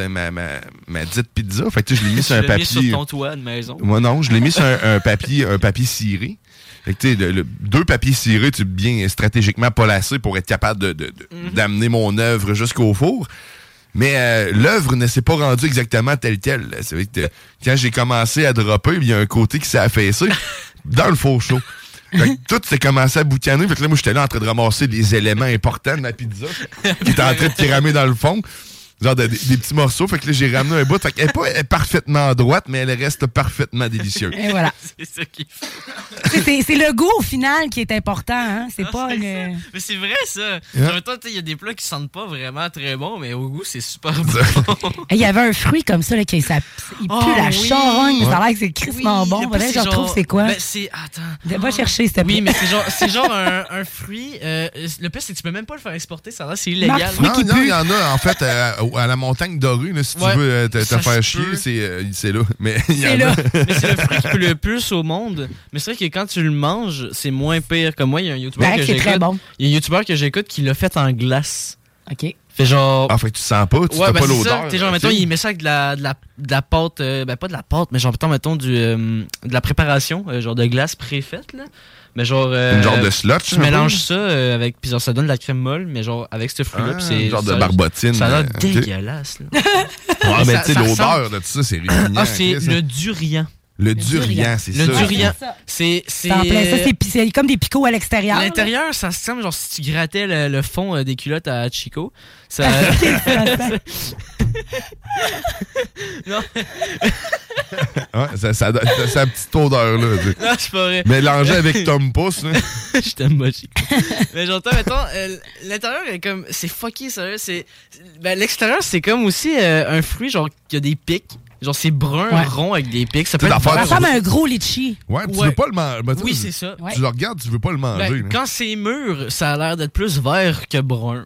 ma dite pizza. Fait que je l'ai mis sur un papier. Je l'ai mis sur ton toit de maison. Moi, non, je l'ai mis sur un papier ciré. Fait que tu sais, 2 papiers cirés, tu bien stratégiquement polacés pour être capable d'amener mon œuvre jusqu'au four. Mais l'œuvre ne s'est pas rendue exactement telle quelle. C'est vrai que quand j'ai commencé à dropper, il y a un côté qui s'est affaissé dans le four chaud. Fait que tout s'est commencé à boucaner. Fait que là, moi, j'étais là en train de ramasser les éléments importants de ma pizza qui était en train de cramer dans le fond. Genre des petits morceaux. Fait que là, j'ai ramené un bout. Fait qu'elle est pas parfaitement droite, mais elle reste parfaitement délicieuse. Et voilà. C'est ça qu'il faut. C'est le goût au final qui est important, hein? C'est pas le... Mais c'est vrai, ça. En même temps, il y a des plats qui sentent pas vraiment très bons, mais au goût, c'est super bon. Il y avait un fruit comme ça, là, il pue la charogne. Ça a l'air que c'est crissement bon. Faudrait que je retrouve c'est quoi. Attends. Va chercher, s'il te plaît. Oui, mais c'est genre un fruit. Le pire, c'est que tu peux même pas le faire exporter. Ça a l'air c'est illégal. Non, il y en a, en fait, à la montagne dorée, là, si tu veux te faire chier, c'est là. Mais c'est là. Mais c'est le fruit qui pue le plus au monde. Mais c'est vrai que quand tu le manges, c'est moins pire. Comme moi, il y a un YouTuber que j'écoute. Très bon. Il y a un YouTuber que j'écoute qui l'a fait en glace. OK. Fait genre. Ah, fait que tu sens pas, tu ouais, n'as ben pas c'est l'odeur. ça. T'sais, genre, mettons, il met ça avec de la pâte, pas de la pâte, mais genre, mettons, de la préparation, genre de glace préfaite, là. Mais genre. Une genre de slotch. Tu mélanges ça avec. Puis genre, ça donne de la crème molle, mais genre, avec ce fruit-là. Puis c'est. Genre de barbotine. Ça a l'air okay. dégueulasse, là. Ouais, mais tu sais, l'odeur de tout ça, c'est répugnant. Ah, c'est le durian. Le durian, c'est ça. Le durian. C'est en plein ça, c'est comme des picots à l'extérieur. À l'intérieur, ça se sent genre si tu grattais le fond des culottes à Chico. Ça. Non. Ouais, ça a cette petite odeur-là. Non, c'est pas vrai. Mélangé avec Tom Pouce. Je t'aime pas, Chico. Mais j'entends, mettons, l'intérieur est comme. C'est fucké, sérieux. L'extérieur, c'est comme aussi un fruit, genre, qui a des pics. Genre, c'est brun, rond avec des pics. Ça peut être ça ressemble à un gros litchi. Ouais, tu veux pas le manger. Oui, c'est ça. Tu le regardes, tu veux pas le manger. Ben, quand c'est mûr, ça a l'air d'être plus vert que brun.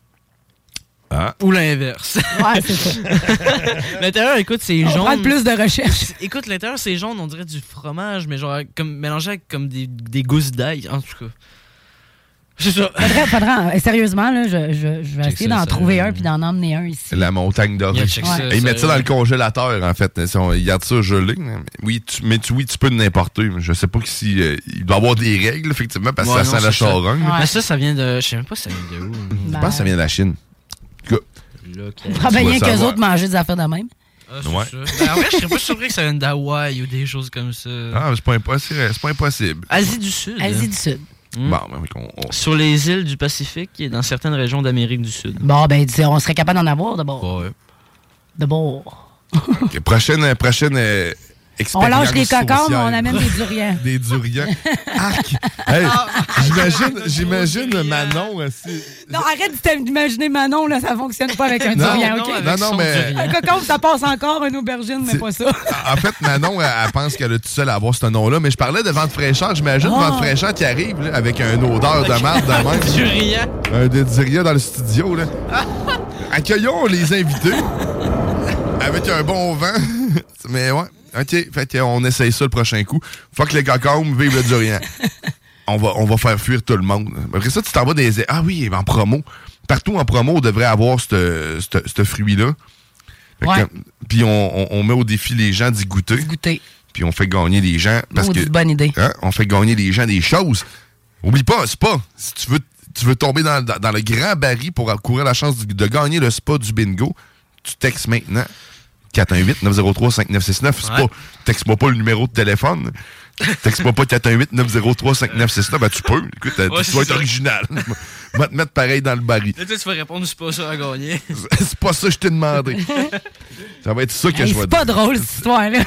Ah. Ou l'inverse. Ouais, c'est ça. L'intérieur, écoute, c'est jaune. On prend plus de recherche. Écoute, l'intérieur, c'est jaune, on dirait du fromage, mais genre comme mélangé avec comme des gousses d'ail, en tout cas. C'est ça. Faudrait, sérieusement, là, je vais essayer d'en trouver un puis d'en emmener un ici. La montagne dorée. Ouais. Ils mettent ça dans le congélateur, en fait. Ils gardent ça gelé. Oui, tu peux l'importer. Je sais pas si il doit y avoir des règles, effectivement, parce que ça sent la charogne. Mais ça vient de. Je sais même pas si ça vient de où. Je pense que ça vient de la Chine. Probablement bien qu'eux autres mangeaient des affaires de même. Ah, c'est ça. Ben, en vrai, je serais pas surpris que ça vienne d'Hawaï ou des choses comme ça. Ah, c'est pas impossible. Asie du Sud. Asie du Sud. Bon, sur les îles du Pacifique et dans certaines régions d'Amérique du Sud. Bon, ben, on serait capable d'en avoir d'abord. Ouais. D'abord. Okay, prochaine on lâche les cocombes, mais on amène des durians. Des durians. Arc! Hey, j'imagine Manon aussi. Non, arrête d'imaginer Manon, là, ça fonctionne pas avec un durian, OK? Non, mais... Un cocombe, ça passe encore, une aubergine, mais pas ça. En fait, Manon, elle pense qu'elle est toute seule à avoir ce nom-là, mais je parlais de vente fraîcheur. J'imagine vente fraîcheur qui arrive là, avec une odeur de marde de même. Durian. Un de durian dans le studio, là. Accueillons les invités avec un bon vent. Mais ouais. OK, fait on essaye ça le prochain coup. Fuck les cocombes, vive le durian. On va faire fuir tout le monde. Après ça, tu t'en vas des... Ah oui, en promo. Partout en promo, on devrait avoir ce fruit-là. Ouais. Puis on met au défi les gens d'y goûter. Puis on fait gagner les gens. Parce que, c'est une bonne idée. Hein, on fait gagner les gens des choses. Oublie pas, spa. Si tu veux tomber dans le grand baril pour courir la chance de gagner le spa du bingo, tu textes maintenant. 418-903-5969. C'est pas, texte-moi pas le numéro de téléphone. Texte-moi pas 418-903-5969. Ben, tu peux. Écoute, tu dois être original. Je vais te mettre pareil dans le baril. Là, tu vas répondre, c'est pas ça à gagner. C'est pas ça que je t'ai demandé. Ça va être ça que je vais dire. C'est pas drôle, cette histoire-là.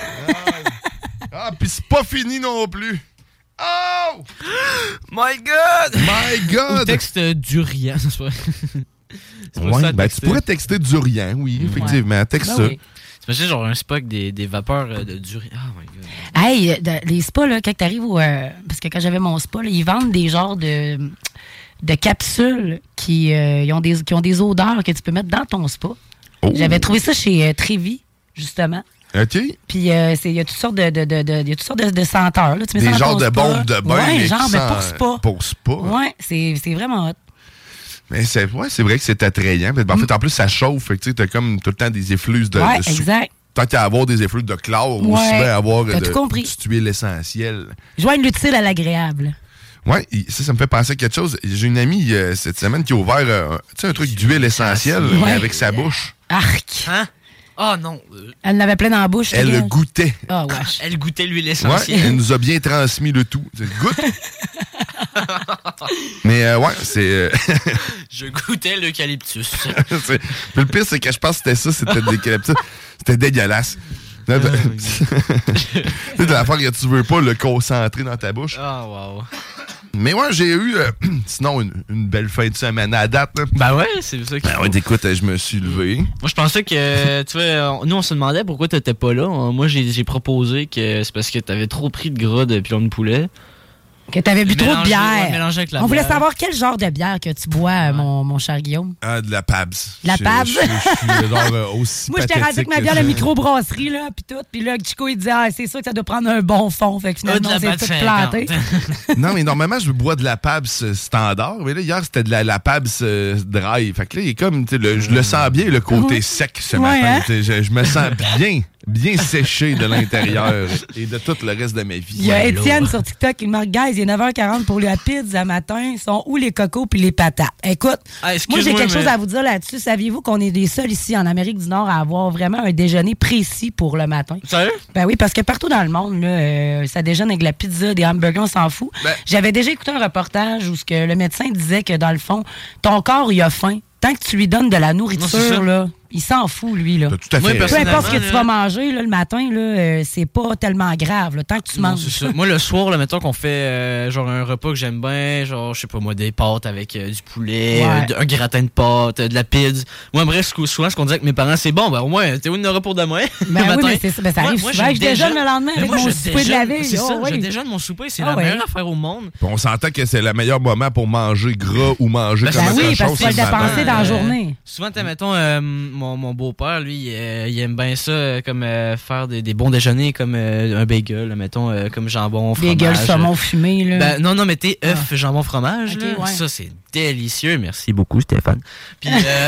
Pis c'est pas fini non plus. Oh! My God! My God! Ou texte durian, c'est pas ouais, ben tu pourrais texter durian, oui, effectivement. Texte ça. Oui. T'imagines genre un spa avec des vapeurs de durian. Oh my God. Hey, les spas, là, quand t'arrives au... parce que quand j'avais mon spa, là, ils vendent des genres de capsules qui ont des odeurs que tu peux mettre dans ton spa. Oh. J'avais trouvé ça chez Trévi, justement. OK. Puis il y a toutes sortes de senteurs. Là. Tu mets des ça dans genres de bombes de bain. Ouais, genre, mais pour spa. Pour spa. Ouais, c'est vraiment hot. Mais c'est vrai que c'est attrayant. En fait, en plus, ça chauffe. Fait que tu as comme tout le temps des effluves de exact. Tant qu'à avoir des effluves de chlore, aussi bien avoir du tuile essentiel. Joindre l'utile à l'agréable. Oui, ça me fait penser à quelque chose. J'ai une amie cette semaine qui a ouvert un truc d'huile essentielle mais avec sa bouche. Arc! Hein? Oh non! Elle l'avait plein dans la bouche. Elle le goûtait. Oh, wesh. Elle goûtait l'huile essentielle. Ouais, elle nous a bien transmis le tout. Goûte! Mais c'est... Je goûtais l'eucalyptus. Le pire, c'est que je pense que c'était de l'eucalyptus. C'était dégueulasse. C'est l'affaire que tu veux pas le concentrer dans ta bouche. Ah, wow. Mais ouais, j'ai eu, sinon, une belle fin de semaine à date. Là. Ben ouais, c'est ça. Ben ouais, écoute, je me suis levé. Moi, je pensais que, tu vois, nous, on se demandait pourquoi t'étais pas là. Moi, j'ai proposé que c'est parce que t'avais trop pris de gras de pilon de poulet. Que t'avais bu trop de bière. Mélangé avec la On voulait bière. savoir quel genre de bière que tu bois, mon cher Guillaume. Ah, de la Pabs. La Pabs? Je suis genre aussi Moi, je t'ai rendu avec ma pathétique bière que de je- microbrasserie, là, puis tout. Puis là, Chico, il disait, c'est sûr que ça doit prendre un bon fond. Fait que finalement, de la c'est Pabs tout 50. planté. Non, mais normalement, je bois de la Pabs standard. Mais là, hier, c'était de la Pabs dry. Fait que là, il est comme, tu sais, je le sens bien, le côté sec ce Ouais, matin. hein? Tu sais, je me sens bien séché de l'intérieur et de tout le reste de ma vie. Il y a Étienne sur TikTok qui me marque, guys, il est 9h40 pour la pizza matin. Ils sont où les cocos puis les patates? Écoute, moi, j'ai quelque chose à vous dire là-dessus. Saviez-vous qu'on est les seuls ici en Amérique du Nord à avoir vraiment un déjeuner précis pour le matin? Sérieux? Ben oui, parce que partout dans le monde, là, ça déjeune avec de la pizza, des hamburgers, on s'en fout. Ben- J'avais déjà écouté un reportage où ce que le médecin disait que dans le fond, ton corps, il a faim. Tant que tu lui donnes de la Non, c'est nourriture, ça. là, il s'en fout, lui. Là. T'as tout à Moi, fait Peu raison. importe ce que tu vas Personnellement, manger là, le matin, là, c'est pas tellement grave. Là, tant que tu Non, manges. c'est ça. Moi, le soir, là, mettons qu'on fait genre un repas que j'aime bien, genre, je sais pas moi, des pâtes avec du poulet, Ouais. un gratin de pâtes, de la pizza. Moi, bref, souvent, ce qu'on disait avec mes parents, c'est bon, ben au moins, t'es où une heure pour demain? Ben le oui, matin. mais c'est ça. Ben, ça arrive souvent. Je déjeune le lendemain Mais avec moi, mon je souper de la déjeune, veille. C'est Oh, ça, je oui. déjeune mon souper, c'est Ah, la ouais. meilleure affaire au monde. Puis on s'entend que c'est le meilleur moment pour manger gras ou manger Ben, comme Ben autre oui, parce chose. que tu vas le c'est matin. dépenser dans la journée. Souvent, mettons, mon beau-père, lui, il aime bien ça, comme faire des bons déjeuners, comme un bagel, là, mettons, comme jambon, fromage. Bagel, saumon fumé, là. Ben, non, mais t'es œuf, jambon, fromage. Ok, là. ouais. Ça, c'est délicieux. Merci beaucoup, Stéphane. Puis,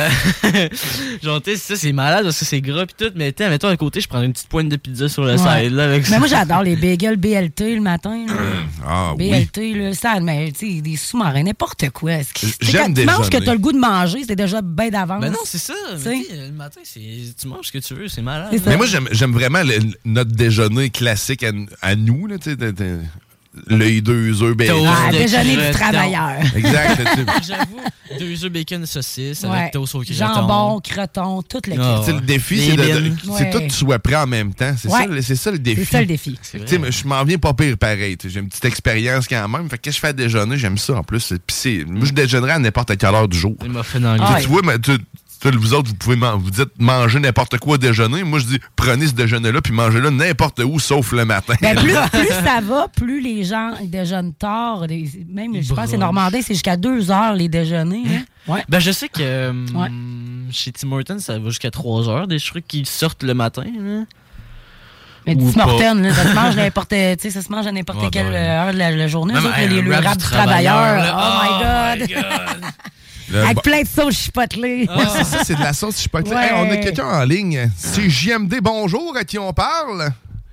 genre, tu sais, ça, c'est malade parce que c'est gras puis tout. Mais, tu sais, mettons, à côté, je prends une petite pointe de pizza sur le Ouais. side, là, avec Mais ça. moi, j'adore les bagels BLT le matin. là. Ah oui. BLT, là, ça, mais tu sais, des sous-marins, n'importe quoi. Tu sais, J'aime quand tu manges ce que déjeuner. tu as le goût de manger, c'est déjà bien d'avance. Ben non, c'est ça. Mais Tu sais. tu sais, le matin, tu manges ce que tu veux, c'est malade. C'est ça. Mais moi, j'aime vraiment notre déjeuner classique à nous. Là, tu sais, l'œil 2 œufs bacon. Toast Ah, de déjeuner du creton. travailleur. Exact. tu sais. J'avoue, 2 œufs bacon saucisse Ouais. avec toast au creton. Jambon, croton, tout le Ah, Tu sais, le défi, Des c'est bines. c'est tout que tu sois prêt en même temps. C'est Ouais. c'est ça le défi. C'est ça le défi. C'est Tu sais, vrai. je m'en viens pas pire pareil. Tu sais, j'ai une petite expérience quand même. Fait que je fais à déjeuner, j'aime ça en plus. Puis moi, je déjeunerai à n'importe quelle heure du jour. Il m'a fait dans le Ah, Tu vois, mais vous autres, vous pouvez vous dites manger n'importe quoi au déjeuner. Moi, je dis prenez ce déjeuner-là puis mangez-le n'importe où sauf le matin. Ben, plus ça va, plus les gens ils déjeunent tard. Même, je pense que c'est Normandin, c'est jusqu'à 2 heures les déjeuners. hein. Ouais. Ben, je sais que Ouais. chez Tim Hortons, ça va jusqu'à 3 heures, des trucs qui sortent le matin. Là. Mais Ou Tim pas. Hortons, là, ça se mange n'importe, tu sais, ça se mange à n'importe Ouais, quelle ben, heure de la journée. Même Eux autres, un les rap rap du du travailleur. travailleur, Oh my God. Le- Avec plein de sauce chipotelée. Ouais, c'est ça, c'est de la sauce chipotle. Ouais. Hey, on a quelqu'un en ligne. C'est JMD, bonjour, à qui on parle?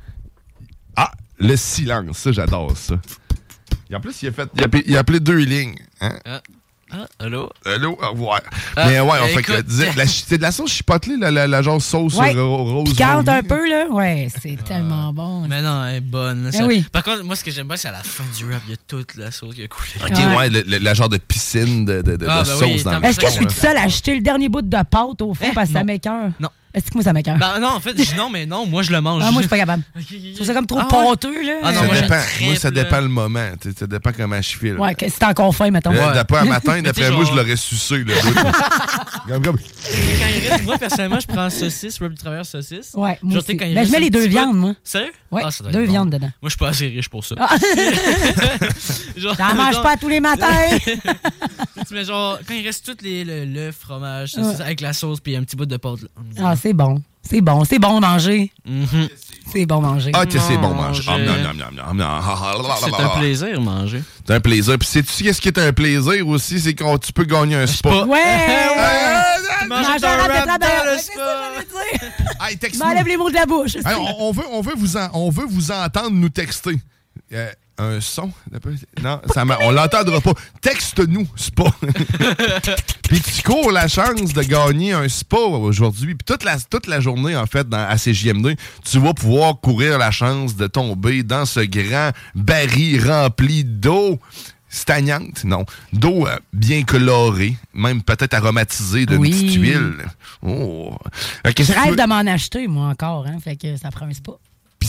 Ah, le silence, ça, j'adore ça. Et en plus, il a appelé 2 lignes. Hein? Ah, allô? Allô? Au revoir. Ah, Mais ouais, on fait que écoute. c'est de la sauce chipotlée, la genre sauce Ouais. rose. Piquante vomi. un peu, là. Ouais, c'est tellement bon. Mais non, elle est bonne. Ben ça. oui. Par contre, moi, ce que j'aime bien, c'est à la fin du rap, il y a toute la sauce qui a coulé. Ok, ouais, la genre de piscine de Ah, ben sauce oui, dans t'as- le Est-ce que je suis fond, tout seul à acheter le dernier bout de pâte au fond parce que ça non. m'écoeure? Non. Est-ce que moi, ça m'écoeure? Ben non, en fait, je dis non, mais non, moi, je le mange. Ah, moi, je suis pas capable. Ok, ok, ok. Je trouve ça comme trop Ah, ouais? pâteux, là. Ah, non, Ça moi, je dépend. triple, Moi, ça là. dépend le moment. Ça dépend comment je file. Ouais, que c'est encore faim, mettons. D'après un matin, Mais d'après tu sais, moi, genre- je l'aurais sucé. Là. Comme- Quand il reste, moi, personnellement, je prends saucisse, rap du travailleur saucisse. Ouais, moi Genre, tu sais, aussi. quand il Ben, je reste mets un les 2 petit peu- viandes, moi. Sérieux? Ouais, Ah, ça doit 2 être bon. viandes dedans. Moi, je suis pas assez riche pour ça. Ah. Genre, T'en manges mettons- pas tous les matins. Tu mets genre, quand il reste tout le fromage, saucisse, avec la sauce, puis un petit bout de pâte. Là. Ah, c'est bon. C'est bon. C'est bon manger. Mhm. C'est bon manger. Ah, que c'est bon manger. Manger. C'est un C'est plaisir, manger. C'est un plaisir. Puis sais-tu qu'est-ce qui est un plaisir aussi? C'est quand tu peux gagner un spa. Spa. Ouais! Manger Manger ton un rap de rap travailleur. dans le C'est ça spa. que j'allais dire. Hey, Je texte-nous. m'enlève les mots de la bouche. Hey, on veut vous entendre nous texter. Un son? Non, on l'entendra pas. Texte-nous, spa. Puis tu cours la chance de gagner un spa aujourd'hui. Puis toute la journée, en fait, à CJMD, tu vas pouvoir courir la chance de tomber dans ce grand baril rempli d'eau stagnante, non, d'eau bien colorée, même peut-être aromatisée de Oui. petite huile. Oh. Je rêve de m'en acheter, moi, encore. Hein, fait que ça prend un spa. Puis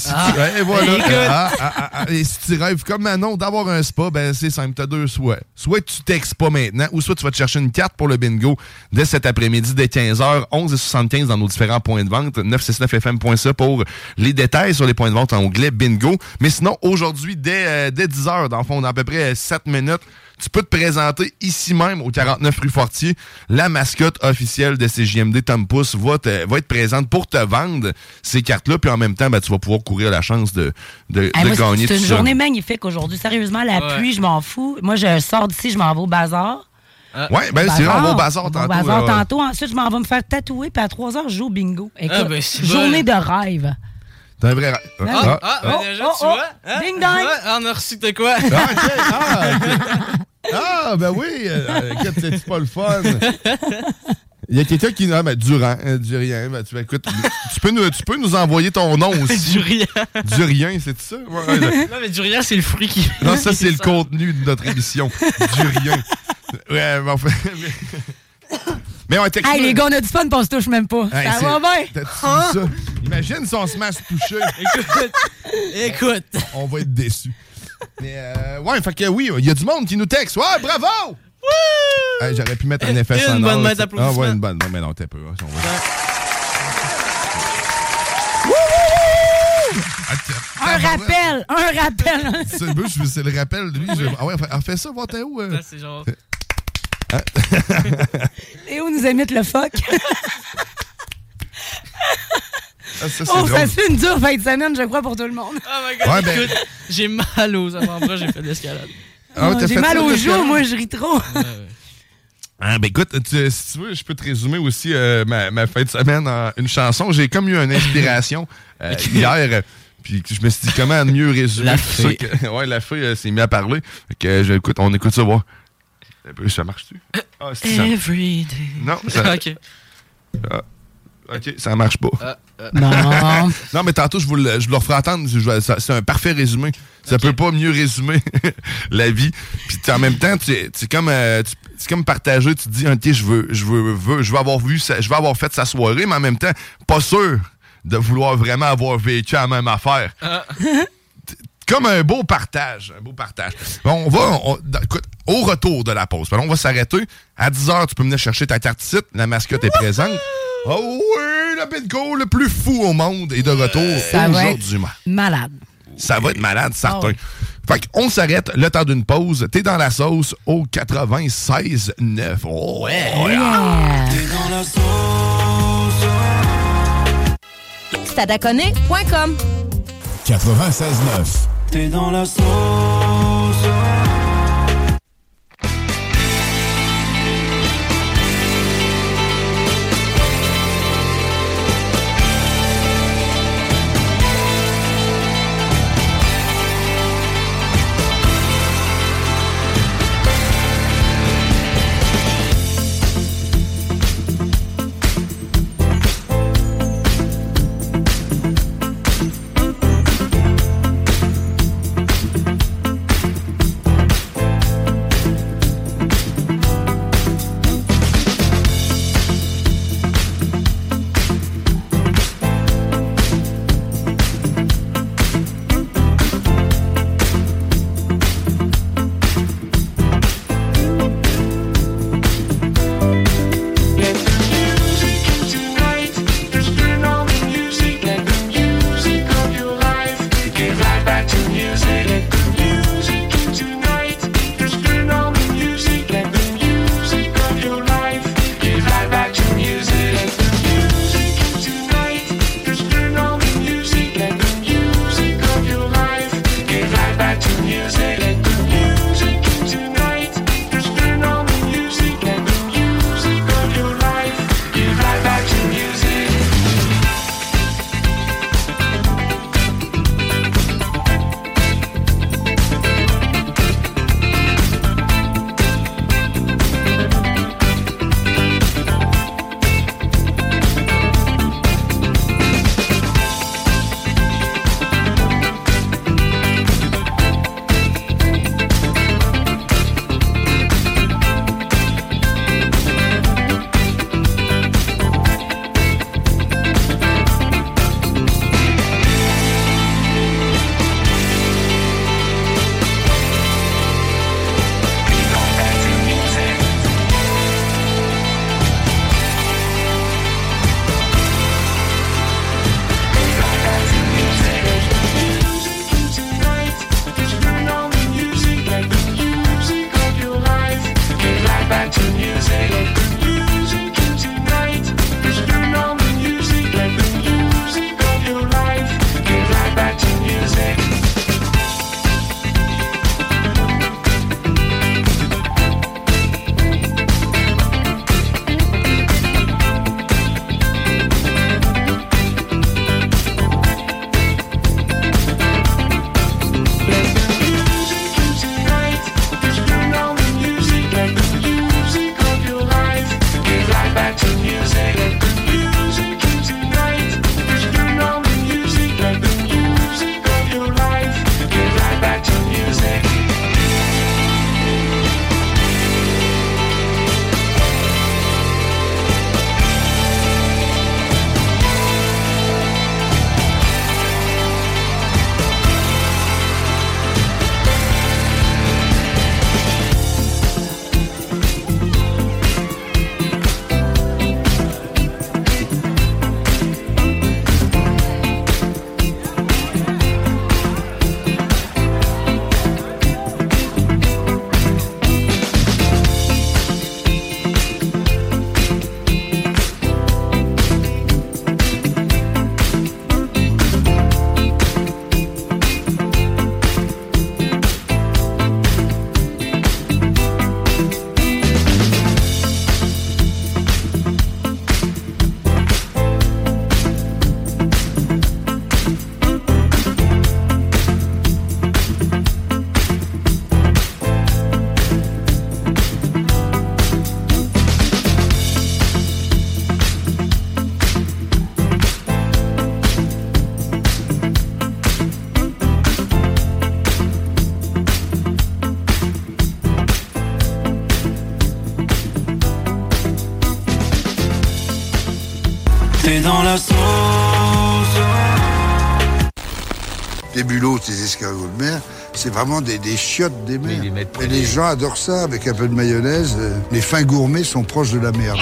Et voilà. Et si tu rêves comme Manon d'avoir un spa, ben c'est simple, t'as deux choix. Soit tu textes pas maintenant, ou soit tu vas te chercher une carte pour le bingo dès cet après-midi, dès 15h, 11h75 dans nos différents points de vente, 969fm.ca pour les détails sur les points de vente en onglet bingo. Mais sinon, aujourd'hui, dès 10h, dans le fond, dans à peu près 7 minutes, tu peux te présenter ici même au 49 rue Fortier. La mascotte officielle de CJMD, Tom Pouce, va être présente pour te vendre ces cartes-là. Puis en même temps, ben, tu vas pouvoir courir la chance de gagner tout ça. C'est une journée magnifique aujourd'hui. Sérieusement, la pluie, je m'en fous. Moi, je sors d'ici, je m'en vais au bazar. Oui, ben c'est vrai, on va au bazar tantôt. Ensuite, je m'en vais me faire tatouer. Puis à 3h, je joue au bingo. Écoute, journée de rêve. C'est un vrai rêve. Déjà, tu vois? Hein? Ding dong! On a reçu de quoi? Ben oui! Écoute, c'est pas le fun. Il y a quelqu'un qui... Ah, ben, Durand, Durien. Ben, écoute, tu peux nous envoyer ton nom aussi. Durien. Durien, c'est ça? Ouais, non, mais Durien, c'est le fruit qui... Non, ça, c'est le contenu de notre émission. Durien. Ouais, mais enfin... Mais on hey, les gars, on a du fun, on se touche même pas. Hey, ça va bien. T'as-tu vu ça? Imagine si on se met à se toucher. Écoute. On va être déçus. Mais ouais, fait que oui, il y a du monde qui nous texte. Ouais, bravo! Hey, j'aurais pu mettre un effet sonore. Une bonne main d'applaudissement. Ah ouais, une bonne. Non, mais non, t'es peu. Hein, un rappel. C'est le rappel de lui. Ah ouais, fais ça, voir t'es où? C'est genre... Léo nous imite le phoque. Ça fait une dure fin de semaine, je crois, pour tout le monde. Oh my God, ouais, écoute, j'ai mal aux avant-bras, j'ai fait de l'escalade. J'ai mal aux joues, moi, je ris trop. Ah, ben écoute, si tu veux, je peux te résumer aussi ma fin de semaine en une chanson. J'ai comme eu une inspiration hier, puis je me suis dit comment mieux résumer. La fée. La fée s'est mise à parler. Fait que, on écoute ça, voir. Ça marche-tu? Every day. Non, ça... OK. OK, ça marche pas. Non, mais tantôt, je leur ferai attendre. C'est un parfait résumé. Ça peut pas mieux résumer la vie. Puis en même temps, c'est comme partager. Tu te dis, OK, je veux avoir fait sa soirée, mais en même temps, pas sûr de vouloir vraiment avoir vécu la même affaire. Comme un beau partage. Bon, écoute, au retour de la pause, on va s'arrêter. À 10h, tu peux venir chercher ta carte site. La mascotte est présente. Oh oui, le bingo le plus fou au monde est de retour aujourd'hui. Malade. Ça va être malade, certain. Fait qu'on s'arrête le temps d'une pause. T'es dans la sauce au 96.9. Oh, ouais. T'es dans la sauce. Stadaconé.com 96.9. T'es dans la sauce. T'es dans la sauce. Les bulots, ces escargots de mer, c'est vraiment des chiottes des mers. Et les gens adorent ça avec un peu de mayonnaise. Les fins gourmets sont proches de la merde.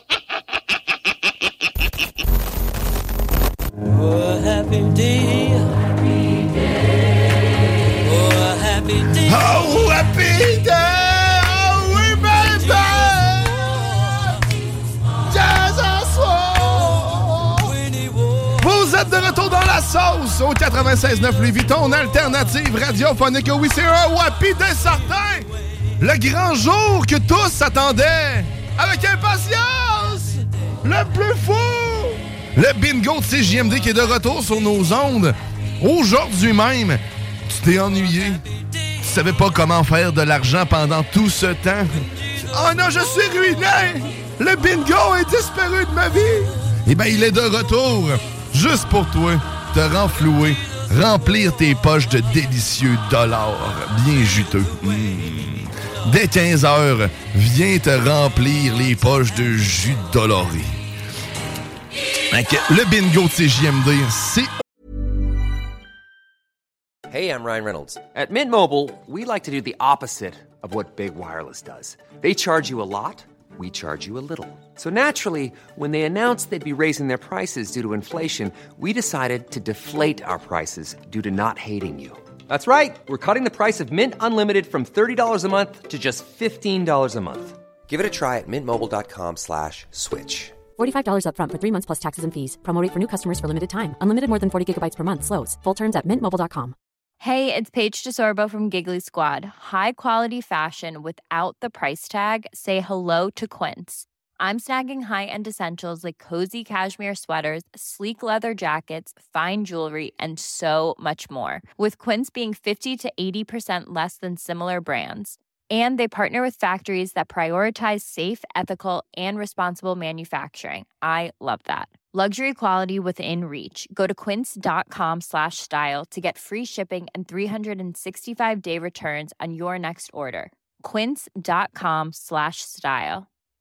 Oh, happy day. Oh, happy day. Oh, happy day. Oh, oui, baby. Jazz en soir. Vous êtes de retour dans la sauce au 96.9 Louis Vuitton, alternative radiophonique. Oui, c'est un Happy Day certain. Le grand jour que tous s'attendaient avec impatience. Le plus fou. Le bingo de CJMD qui est de retour sur nos ondes. Aujourd'hui même, tu t'es ennuyé. Tu savais pas comment faire de l'argent pendant tout ce temps. Oh non, je suis ruiné! Le bingo est disparu de ma vie! Eh bien, il est de retour, juste pour toi, te renflouer, remplir tes poches de délicieux dollars bien juteux. Dès 15h, viens te remplir les poches de jus doloré. Le bingo de CJMD, c'est... Hey, I'm Ryan Reynolds. At Mint Mobile, we like to do the opposite of what Big Wireless does. They charge you a lot, we charge you a little. So naturally, when they announced they'd be raising their prices due to inflation, we decided to deflate our prices due to not hating you. That's right. We're cutting the price of Mint Unlimited from $30 a month to just $15 a month. Give it a try at mintmobile.com/switch. $45 up front for 3 months plus taxes and fees. Promo rate for new customers for limited time. Unlimited more than 40 gigabytes per month. Slows full terms at mintmobile.com. Hey, it's Paige DeSorbo from Giggly Squad. High quality fashion without the price tag. Say hello to Quince. I'm snagging high-end essentials like cozy cashmere sweaters, sleek leather jackets, fine jewelry, and so much more. With Quince being 50 to 80% less than similar brands. And they partner with factories that prioritize safe, ethical, and responsible manufacturing. I love that. Luxury quality within reach. Go to quince.com/style to get free shipping and 365-day returns on your next order. Quince.com/style.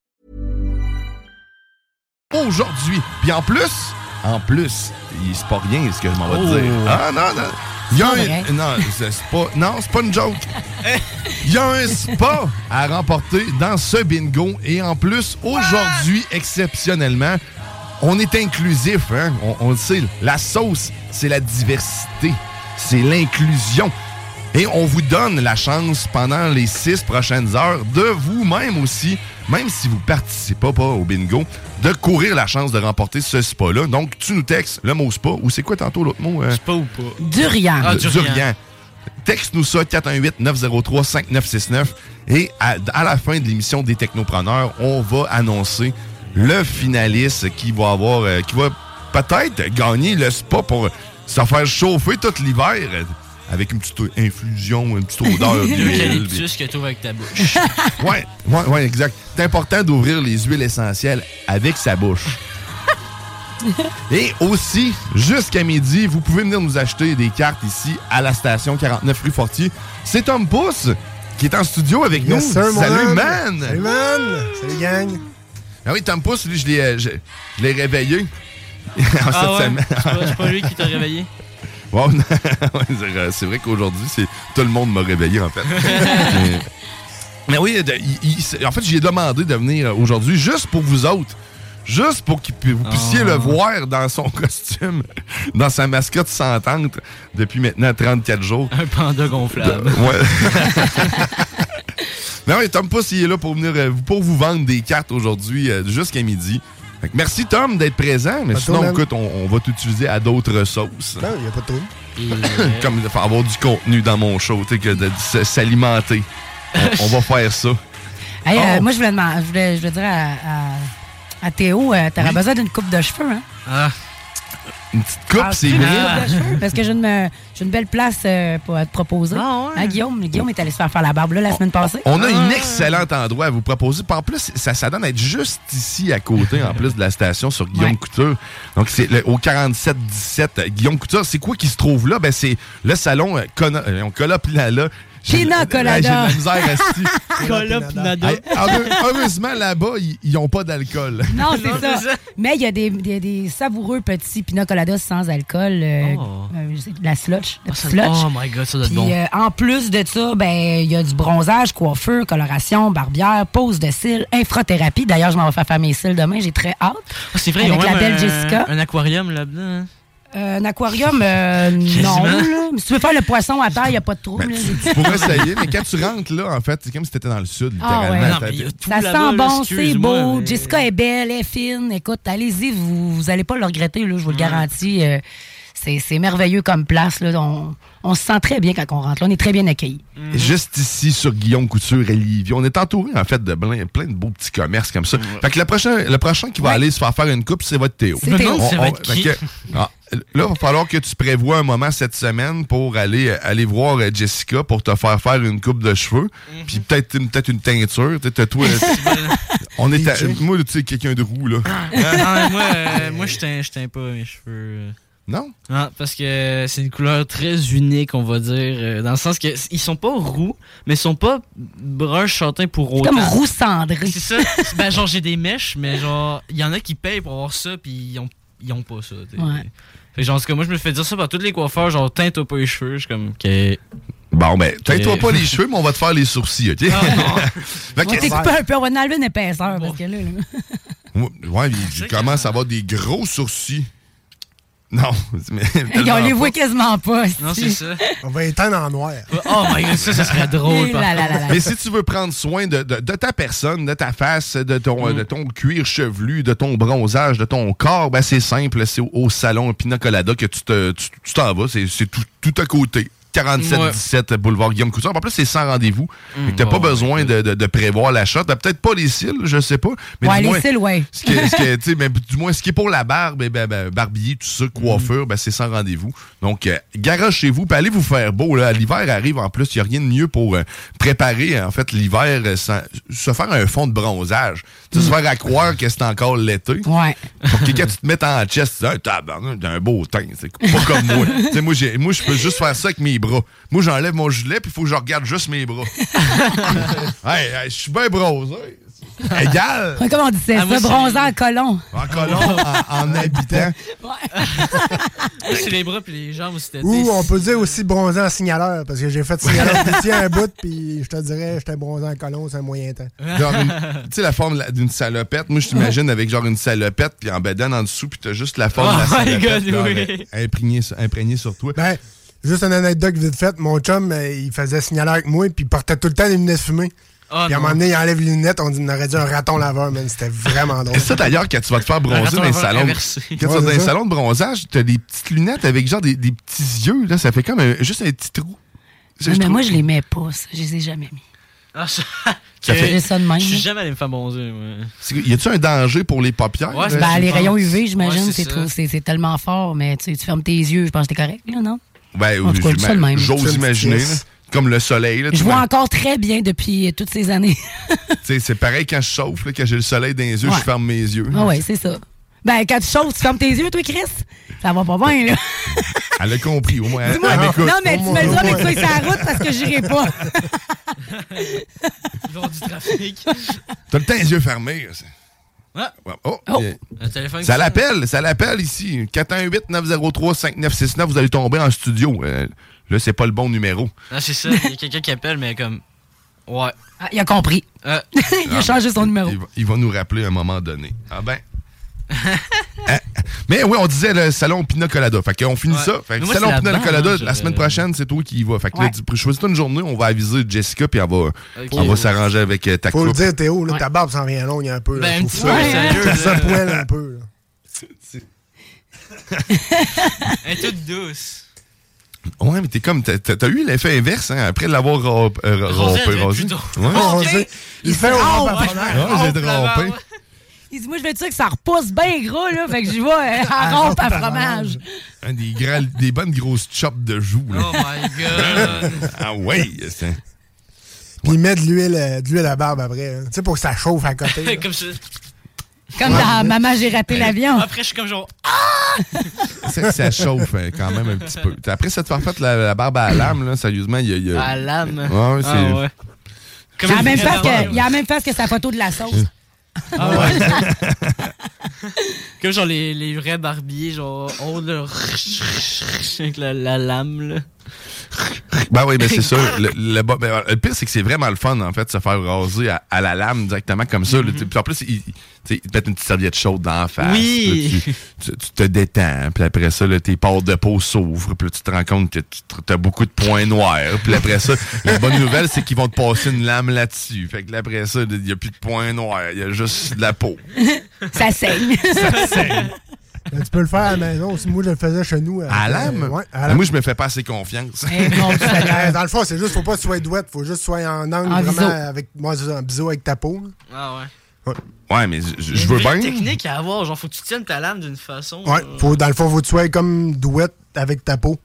Aujourd'hui. Puis en plus, c'est pas rien ce que je m'en vais te dire. Ah non. Il y a c'est pas une joke. Il y a un spa à remporter dans ce bingo. Et en plus, aujourd'hui, exceptionnellement, on est inclusif. Hein? On le sait, la sauce, c'est la diversité. C'est l'inclusion. Et on vous donne la chance pendant les 6 prochaines heures de vous-même aussi, même si vous ne participez pas au bingo, de courir la chance de remporter ce spa-là. Donc, tu nous textes le mot spa, ou c'est quoi tantôt l'autre mot? Spa ou pas? Durian. Durian. Texte-nous ça, 418-903-5969. Et à la fin de l'émission des Technopreneurs, on va annoncer le finaliste qui va peut-être gagner le spa pour se faire chauffer tout l'hiver. Avec une petite infusion, une petite odeur d'huile. L'eucalyptus que tu ouvres avec ta bouche. Ouais, exact. C'est important d'ouvrir les huiles essentielles avec sa bouche. Et aussi, jusqu'à midi, vous pouvez venir nous acheter des cartes ici à la station 49 rue Fortier. C'est Tom Pousse qui est en studio avec nous. Sir, Salut, man! Salut, man! Salut, gang! Ah oui, Tom Pousse, lui, je l'ai réveillé. Cette semaine. C'est pas lui qui t'a réveillé? Wow. C'est vrai qu'aujourd'hui, tout le monde m'a réveillé, en fait. mais oui, en fait, j'ai demandé de venir aujourd'hui juste pour vous autres. Juste pour que vous puissiez le voir dans son costume, dans sa mascotte sentante, depuis maintenant 34 jours. Un panda gonflable. Ouais. Mais oui, Tom Pousse, il est là pour venir pour vous vendre des cartes aujourd'hui jusqu'à midi. Fait que merci, Tom, d'être présent. Mais sinon, écoute, on va t'utiliser à d'autres sauces. Non, il n'y a pas de trouble. Comme il faut avoir du contenu dans mon show, tu sais, que de s'alimenter. On va faire ça. Hey, moi, je voulais dire à Théo, t'aurais besoin d'une coupe de cheveux, hein? Ah. Une petite coupe, c'est bien. Parce que j'ai une belle place pour te proposer. Ah, ouais. Hein, Guillaume est allé se faire la barbe là, la semaine passée. On a un excellent endroit à vous proposer. En plus, ça donne à être juste ici à côté, en plus de la station sur Guillaume Couture. Donc, c'est au 47-17 Guillaume Couture. C'est quoi qui se trouve là? Ben, c'est le salon Colop Lala. Pina J'ai colada. de la misère à Cola pinada. Heureusement, là-bas, ils n'ont pas d'alcool. Non, c'est ça. Mais il y a des savoureux petits pina coladas sans alcool. La slotch. Oh my God, ça doit être Puis, bon. en plus de ça, ben il y a du bronzage, coiffure, coloration, barbière, pose de cils, infrathérapie. D'ailleurs, je m'en vais faire mes cils demain. J'ai très hâte. Ah, c'est vrai, avec ils ont la même belle Jessica. un aquarium là-dedans. Hein? Un aquarium, non. Là. Si tu veux faire le poisson à terre, il n'y a pas de trou. Ben, tu pourrais essayer, mais quand tu rentres là, en fait, c'est comme si tu étais dans le sud, littéralement. Ça sent bon, c'est beau. Jessica est belle, elle est fine. Écoute, allez-y, vous n'allez pas le regretter, là, je vous le garantis. C'est merveilleux comme place. Là. On se sent très bien quand on rentre. Là. On est très bien accueillis. Juste ici, sur Guillaume Couture et Lévis, on est entouré, en fait, de plein de beaux petits commerces comme ça. Fait que le prochain qui va aller se faire une coupe, c'est votre Théo. C'est Théo. Ça va être qui? Là, il va falloir que tu prévois un moment cette semaine pour aller voir Jessica pour te faire une coupe de cheveux. Puis peut-être une teinture. Toi, on est moi, tu sais, quelqu'un de roux, là. Moi, je teins pas mes cheveux. Non? Non, parce que c'est une couleur très unique, on va dire. Dans le sens que ils sont pas roux, mais ils sont pas brun châtain pour autant. Comme roux cendré. C'est ça. Ben, genre, j'ai des mèches, mais genre, il y en a qui payent pour avoir ça, puis ils ont pas ça. T'sais. Ouais. Fait que genre, en tout cas, moi, je me fais dire ça par tous les coiffeurs, genre, teins-toi pas les cheveux. Je suis comme, OK. Bon, ben, teins-toi pas les cheveux, mais on va te faire les sourcils, OK? On va t'écouper un peu, on va enlever une épaisseur, parce que là... Ouais, il commence à avoir des gros sourcils. Non, mais on les voit quasiment pas. Non, c'est ça. On va éteindre en noir. Oh my God, ça serait drôle. Mais si tu veux prendre soin de ta personne, de ta face, de ton cuir chevelu, de ton bronzage, de ton corps, ben c'est simple, c'est au salon Pina Colada que tu t'en vas, c'est tout à côté. 47-17 boulevard Guillaume Couture. En plus, c'est sans rendez-vous. Tu n'as pas besoin de prévoir l'achat. Tu n'as peut-être pas les cils, je sais pas. Mais ouais, du moins, les cils, ouais. Mais du moins, ce qui est pour la barbe, barbier, tout ça, coiffure, c'est sans rendez-vous. Donc, garage chez vous, puis allez vous faire beau. Là. L'hiver arrive en plus. Il n'y a rien de mieux pour préparer, en fait, l'hiver, se faire un fond de bronzage. Se faire à croire que c'est encore l'été. Ouais. Pour que quand tu te mets en chest, tu dis, t'as un beau teint. C'est pas comme moi. Moi, je peux juste faire ça avec mes bras. Moi, j'enlève mon gilet, puis il faut que je regarde juste mes bras. Je suis bien bronzé. Égal. Comment on dit ça? Bronzé en colon. En colon, en habitant. C'est les bras puis les jambes aussi. Ou on peut dire aussi bronzé en signaleur, parce que j'ai fait signaleur petit un bout, puis je te dirais, j'étais bronzé en colon, c'est un moyen temps. Tu sais, la forme d'une salopette. Moi, je t'imagine avec genre une salopette, puis en bedaine en dessous, puis t'as juste la forme de la salopette imprégnée sur toi. Ben, juste une anecdote vite faite, mon chum, il faisait signaler avec moi, puis il portait tout le temps des lunettes fumées. Puis à un moment donné, il enlève les lunettes, on dit qu'on aurait dit un raton laveur, man. C'était vraiment drôle. Et ça, d'ailleurs, quand tu vas te faire bronzer dans les salons, de bronzage, t'as des petites lunettes avec genre des petits yeux, là, ça fait comme juste un petit trou. Mais moi, je les mets pas, ça. Je les ai jamais mis. Ah, ça fait ça de même. Je suis jamais allé me faire bronzer, moi. Y a-tu un danger pour les paupières? Ouais, les rayons UV, j'imagine, c'est tellement fort, mais tu fermes tes yeux, je pense que t'es correct, là, non? Ben, j'ose imaginer, comme le soleil. Là, je vois encore très bien depuis toutes ces années. C'est pareil quand je chauffe, là, quand j'ai le soleil dans les yeux, je ferme mes yeux. Ah ouais, c'est ça. Ben, quand tu chauffes, tu fermes tes yeux, toi, Chris? Ça va pas bien, là. Elle a compris, au moins. Elle non, mais tu me le diras avec toi sur la route parce que j'irai pas. Ils vont du trafic. T'as le temps les yeux fermés. Ça l'appelle ici. 418-903-5969. Vous allez tomber en studio. Là, c'est pas le bon numéro. Non, c'est ça. Il y a quelqu'un qui appelle, mais comme... Ouais. Ah, il a compris. Il a changé son numéro. Il va nous rappeler à un moment donné. Ah ben... Mais oui, on disait le salon Pina Colada. Fait qu'on finit ça. Fait que salon Pina Colada, la semaine prochaine, c'est toi qui y vas. Fait que là, choisis-toi une journée, on va aviser Jessica, puis on va s'arranger avec ta coupe. Faut le dire, Théo, là, ta barbe s'en vient longue un peu. Ben, un petit peu, sérieux. Ça poêle un peu. Elle est toute douce. Ouais, mais t'es comme. T'as eu l'effet inverse, hein, après l'avoir rasé. Il fait au rampe à fromage. J'ai trompé. Il dit, moi, je veux dire que ça repousse bien gros, là. Fait que j'y vais en rampe à fromage. Des bonnes grosses chops de joues, là. Oh my God. Ah ouais, c'est. Puis il met de l'huile à barbe après. Tu sais, pour que ça chauffe à côté. Comme ça. Comme dans Maman, j'ai raté l'avion. Après, je suis comme genre... C'est que ça chauffe quand même un petit peu. Après ça te faire fait la barbe à la lame, là, sérieusement, il y a... À la lame? Ouais, c'est... Ah, ouais. Il y a la même face que sa photo de la sauce. Ah ouais? Comme genre les vrais barbiers, genre, on le avec la lame, là. Ben oui, ben c'est ça. Le pire, c'est que c'est vraiment le fun, en fait, de se faire raser à la lame directement comme ça. Puis en plus, ils te mettent une petite serviette chaude dans la face. Oui! Tu te détends. Puis après ça, là, tes pores de peau s'ouvrent. Puis là, tu te rends compte que tu as beaucoup de points noirs. Puis après ça, la bonne nouvelle, c'est qu'ils vont te passer une lame là-dessus. Fait que là, après ça, il n'y a plus de points noirs. Il y a juste de la peau. Ça saigne. Ça saigne. Tu peux le faire à la maison aussi. Moi, je le faisais chez nous. À la lame? Ouais, à la lame. Moi, je me fais pas assez confiance. Dans le fond, c'est juste, faut pas que tu sois douette. Faut juste que tu sois en angle En vraiment biseau. avec. Moi, c'est un biseau avec ta peau. Ah ouais. Ouais, mais je veux bien. bien. C'est une technique à avoir. Genre, faut que tu tiennes ta lame d'une façon. Ouais, dans le fond, faut que tu sois comme douette avec ta peau.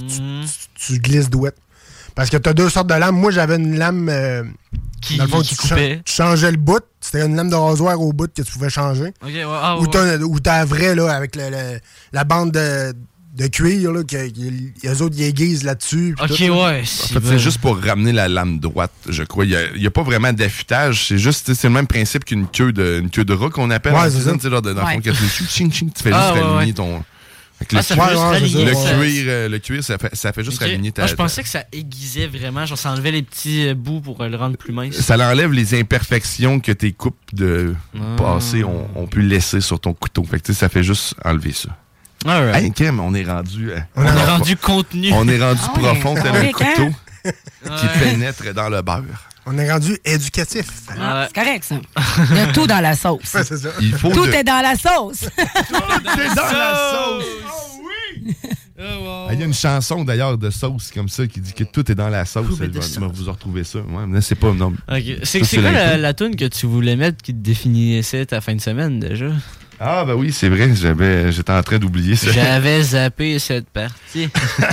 Tu glisses douette. Parce que tu as deux sortes de lames. Moi, j'avais une lame. Qui, dans le fond, qui coupait. tu changeais le bout. C'était une lame de rasoir au bout que tu pouvais changer. Ok, ouais. Ah, Ou t'as la vraie, là, avec la bande de cuir, là, que les autres, ils aiguisent là-dessus. Ok, tout, ouais. En fait, c'est juste pour ramener la lame droite, je crois. Il n'y a pas vraiment d'affûtage. C'est juste, c'est le même principe qu'une queue de rat qu'on appelle. Ouais, en c'est cuisine, ça. Dans le fond, que tu fais juste ouais. raligner ton... Ça fait juste raligner. Le cuir, ça fait juste raligner ta... Moi, je pensais que ça aiguisait vraiment. Genre, ça enlevait les petits bouts pour le rendre plus mince. Ça enlève les imperfections que tes coupes de passé ont pu laisser sur ton couteau. Fait que ça fait juste enlever ça. Alright. Hey, Kim, on est rendu... on est rendu contenu. On est rendu profond tel un quand? couteau qui pénètre dans le beurre. On est rendu éducatif. C'est correct, ça. Il y a tout dans la sauce. Ouais, c'est ça. Tout est dans la sauce. Tout est dans la sauce. Il y a une chanson d'ailleurs de sauce comme ça qui dit que tout est dans la sauce. Vous retrouvez ça. Ouais, mais c'est pas non. Okay. C'est quoi la toune que tu voulais mettre qui te définissait ta fin de semaine déjà? Ah, ben oui, c'est vrai. J'étais en train d'oublier ça. J'avais zappé cette partie.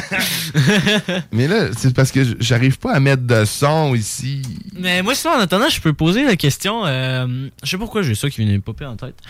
Mais là, c'est parce que j'arrive pas à mettre de son ici. Mais moi, sinon, en attendant, je peux poser la question. Je sais pourquoi j'ai ça qui vient de me popper en tête.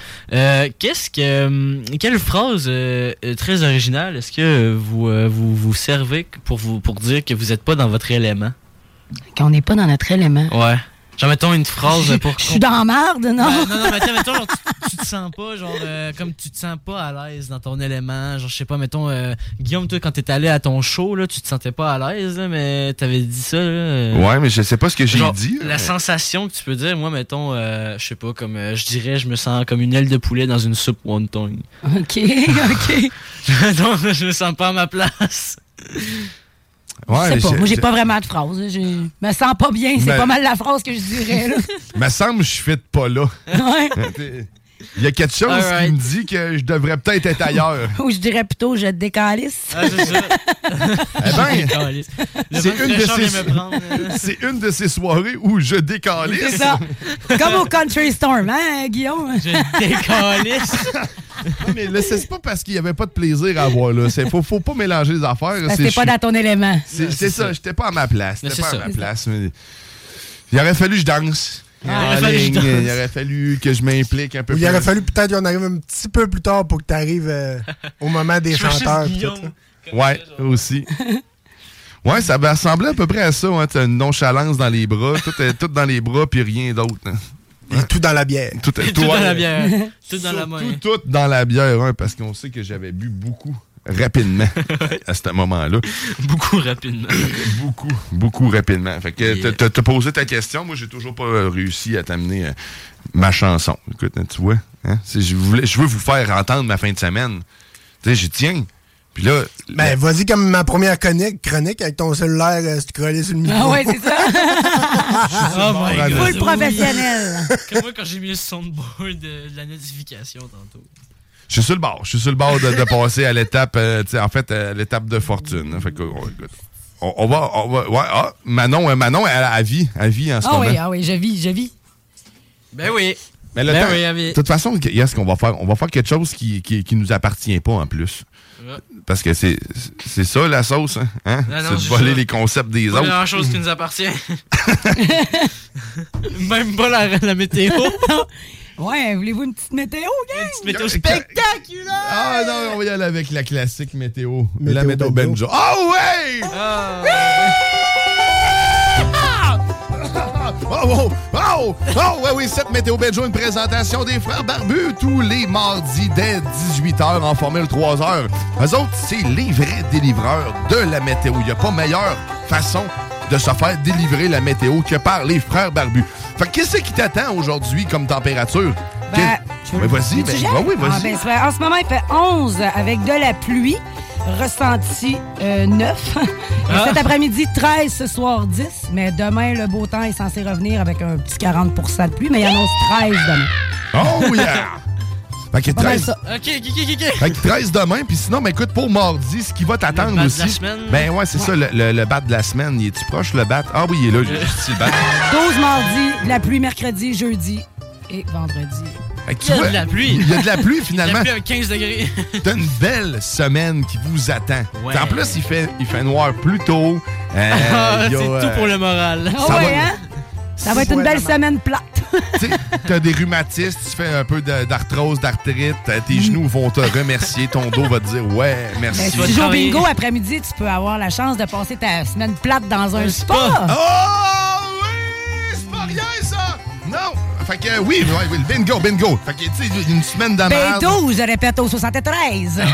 Quelle phrase très originale est-ce que vous servez pour dire que vous n'êtes pas dans votre élément? Qu'on n'est pas dans notre élément. Ouais. Genre, mettons une phrase pour... Je suis dans la merde, non? Non, mais mettons, genre, tu te sens pas, genre, comme tu te sens pas à l'aise dans ton élément. Genre, je sais pas, mettons, Guillaume, toi, quand t'es allé à ton show, là, tu te sentais pas à l'aise, là, mais t'avais dit ça, là. Ouais, mais je sais pas ce que j'ai dit. La sensation que tu peux dire, moi, mettons, je sais pas, comme, je dirais, je me sens comme une aile de poulet dans une soupe wonton. OK. Donc, je me sens pas à ma place. Ouais, je sais pas. Moi, j'ai pas vraiment de phrase. Je me sens pas bien. C'est pas mal la phrase que je dirais. Là. Me semble que je suis pas là. Ouais. Il y a quelque chose qui me dit que je devrais peut-être être ailleurs. Ou je dirais plutôt je te décalisse. Ah, c'est ça. C'est une de ces soirées où je décalisse. C'est ça. Comme au Country Storm, hein, Guillaume? Je décalisse. Mais là, c'est pas parce qu'il n'y avait pas de plaisir à avoir là. Faut pas mélanger les affaires. Parce que t'es pas dans ton élément. C'est ça, j'étais pas à ma place. J'étais pas à ma place. Mais il aurait fallu que je danse. Il aurait fallu que je m'implique un peu plus. Il aurait fallu peut-être qu'on arrive un petit peu plus tard pour que tu arrives au moment des chanteurs. Ouais, aussi. Ouais, ça ressemblait à peu près à ça. Hein. T'as une nonchalance dans les bras. Tout dans les bras, puis rien d'autre. Hein. Et tout dans la bière. Tout dans la bière. Tout dans la main. Tout dans la bière, hein, parce qu'on sait que j'avais bu beaucoup. Rapidement, à ce moment-là. Beaucoup rapidement. Beaucoup rapidement. Fait que t'as posé ta question. Moi, j'ai toujours pas réussi à t'amener ma chanson. Écoute, tu vois, hein? Je veux vous faire entendre ma fin de semaine. Tu sais, j'y tiens. Puis là... Ben, vas-y comme ma première chronique avec ton cellulaire scrollé sur le micro. Ah ouais, c'est ça. Oh my God. Full professionnel. Comme moi, quand j'ai mis le soundboard de la notification tantôt. Je suis sur le bord de passer à l'étape, à l'étape de fortune. Fait que, on va, ouais, Manon, elle vit en ce moment. Ah oui, je vis. Ben oui. Mais de toute façon, qu'est-ce qu'on va faire? On va faire quelque chose qui nous appartient pas en plus. Ouais. Parce que c'est ça la sauce, hein? C'est de voler les concepts des autres. C'est la chose qui nous appartient. Même pas la météo. Ouais, voulez-vous une petite météo, gang? Une petite météo spectaculaire! Ah non, on va y aller avec la classique météo. La météo Benjo. Oh ouais! Oui, cette météo Benjo, une présentation des frères barbus tous les mardis dès 18h en formule 3h. Eux autres, c'est les vrais délivreurs de la météo. Il n'y a pas meilleure façon de se faire délivrer la météo que par les frères barbus. Fait que qu'est-ce qui t'attend aujourd'hui comme température? Vas-y, vas-y. En ce moment, il fait 11 avec de la pluie. Ressenti 9. Cet après-midi, 13, ce soir 10. Mais demain, le beau temps est censé revenir avec un petit 40 de pluie, mais il annonce 13 demain. Oh yeah! Fait que 13. OK. Fait que 13 demain, puis sinon, écoute, pour mardi, ce qui va t'attendre aussi. Le bat de la semaine. Ben ouais, c'est ça, le bat de la semaine. Il est-tu proche, le bat? Ah oui, il est là, j'ai le bat. 12 mardi, de la pluie mercredi, jeudi et vendredi. Il y a de la pluie. Il y a de la pluie, finalement. Il y a de la pluie à 15 degrés. T'as une belle semaine qui vous attend. Ouais. En plus, il fait noir plus tôt. C'est tout pour le moral. Ça va être une belle semaine plate. T'as des rhumatismes, tu fais un peu d'arthrose, d'arthrite, tes genoux vont te remercier, ton dos va te dire « Ouais, merci ». Si tu joues au bingo après-midi, tu peux avoir la chance de passer ta semaine plate dans un spa. Oh oui! C'est pas rien, ça! Non! Fait que oui, le bingo. Fait que, tu sais, une semaine de merde. 12, je répète, au 73.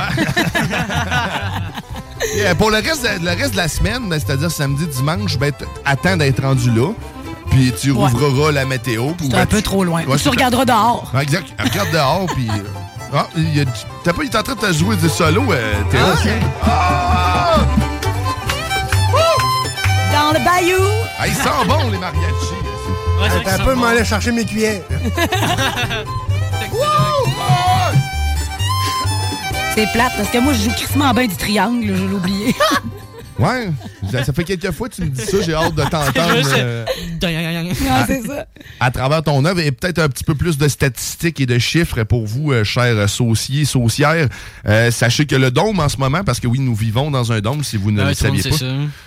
Pour le reste de la semaine, c'est-à-dire samedi, dimanche, attends d'être rendu là. Puis tu rouvreras la météo. C'est un peu trop loin. Tu regarderas dehors. Exact. Regarde dehors, puis... il est en train de te jouer du solo, Théo. Dans le bayou. Ils sont bons, les mariachis. T'as un peu m'aller chercher mes cuillères. C'est plate, parce que moi, je joue crissement bien du triangle, je l'ai oublié. Ouais, ça fait quelques fois que tu me dis ça, j'ai hâte de t'entendre. C'est ça. À travers ton œuvre, et peut-être un petit peu plus de statistiques et de chiffres pour vous, chers sauciers, saucières. Sachez que le dôme en ce moment, parce que oui, nous vivons dans un dôme, si vous ne le saviez pas.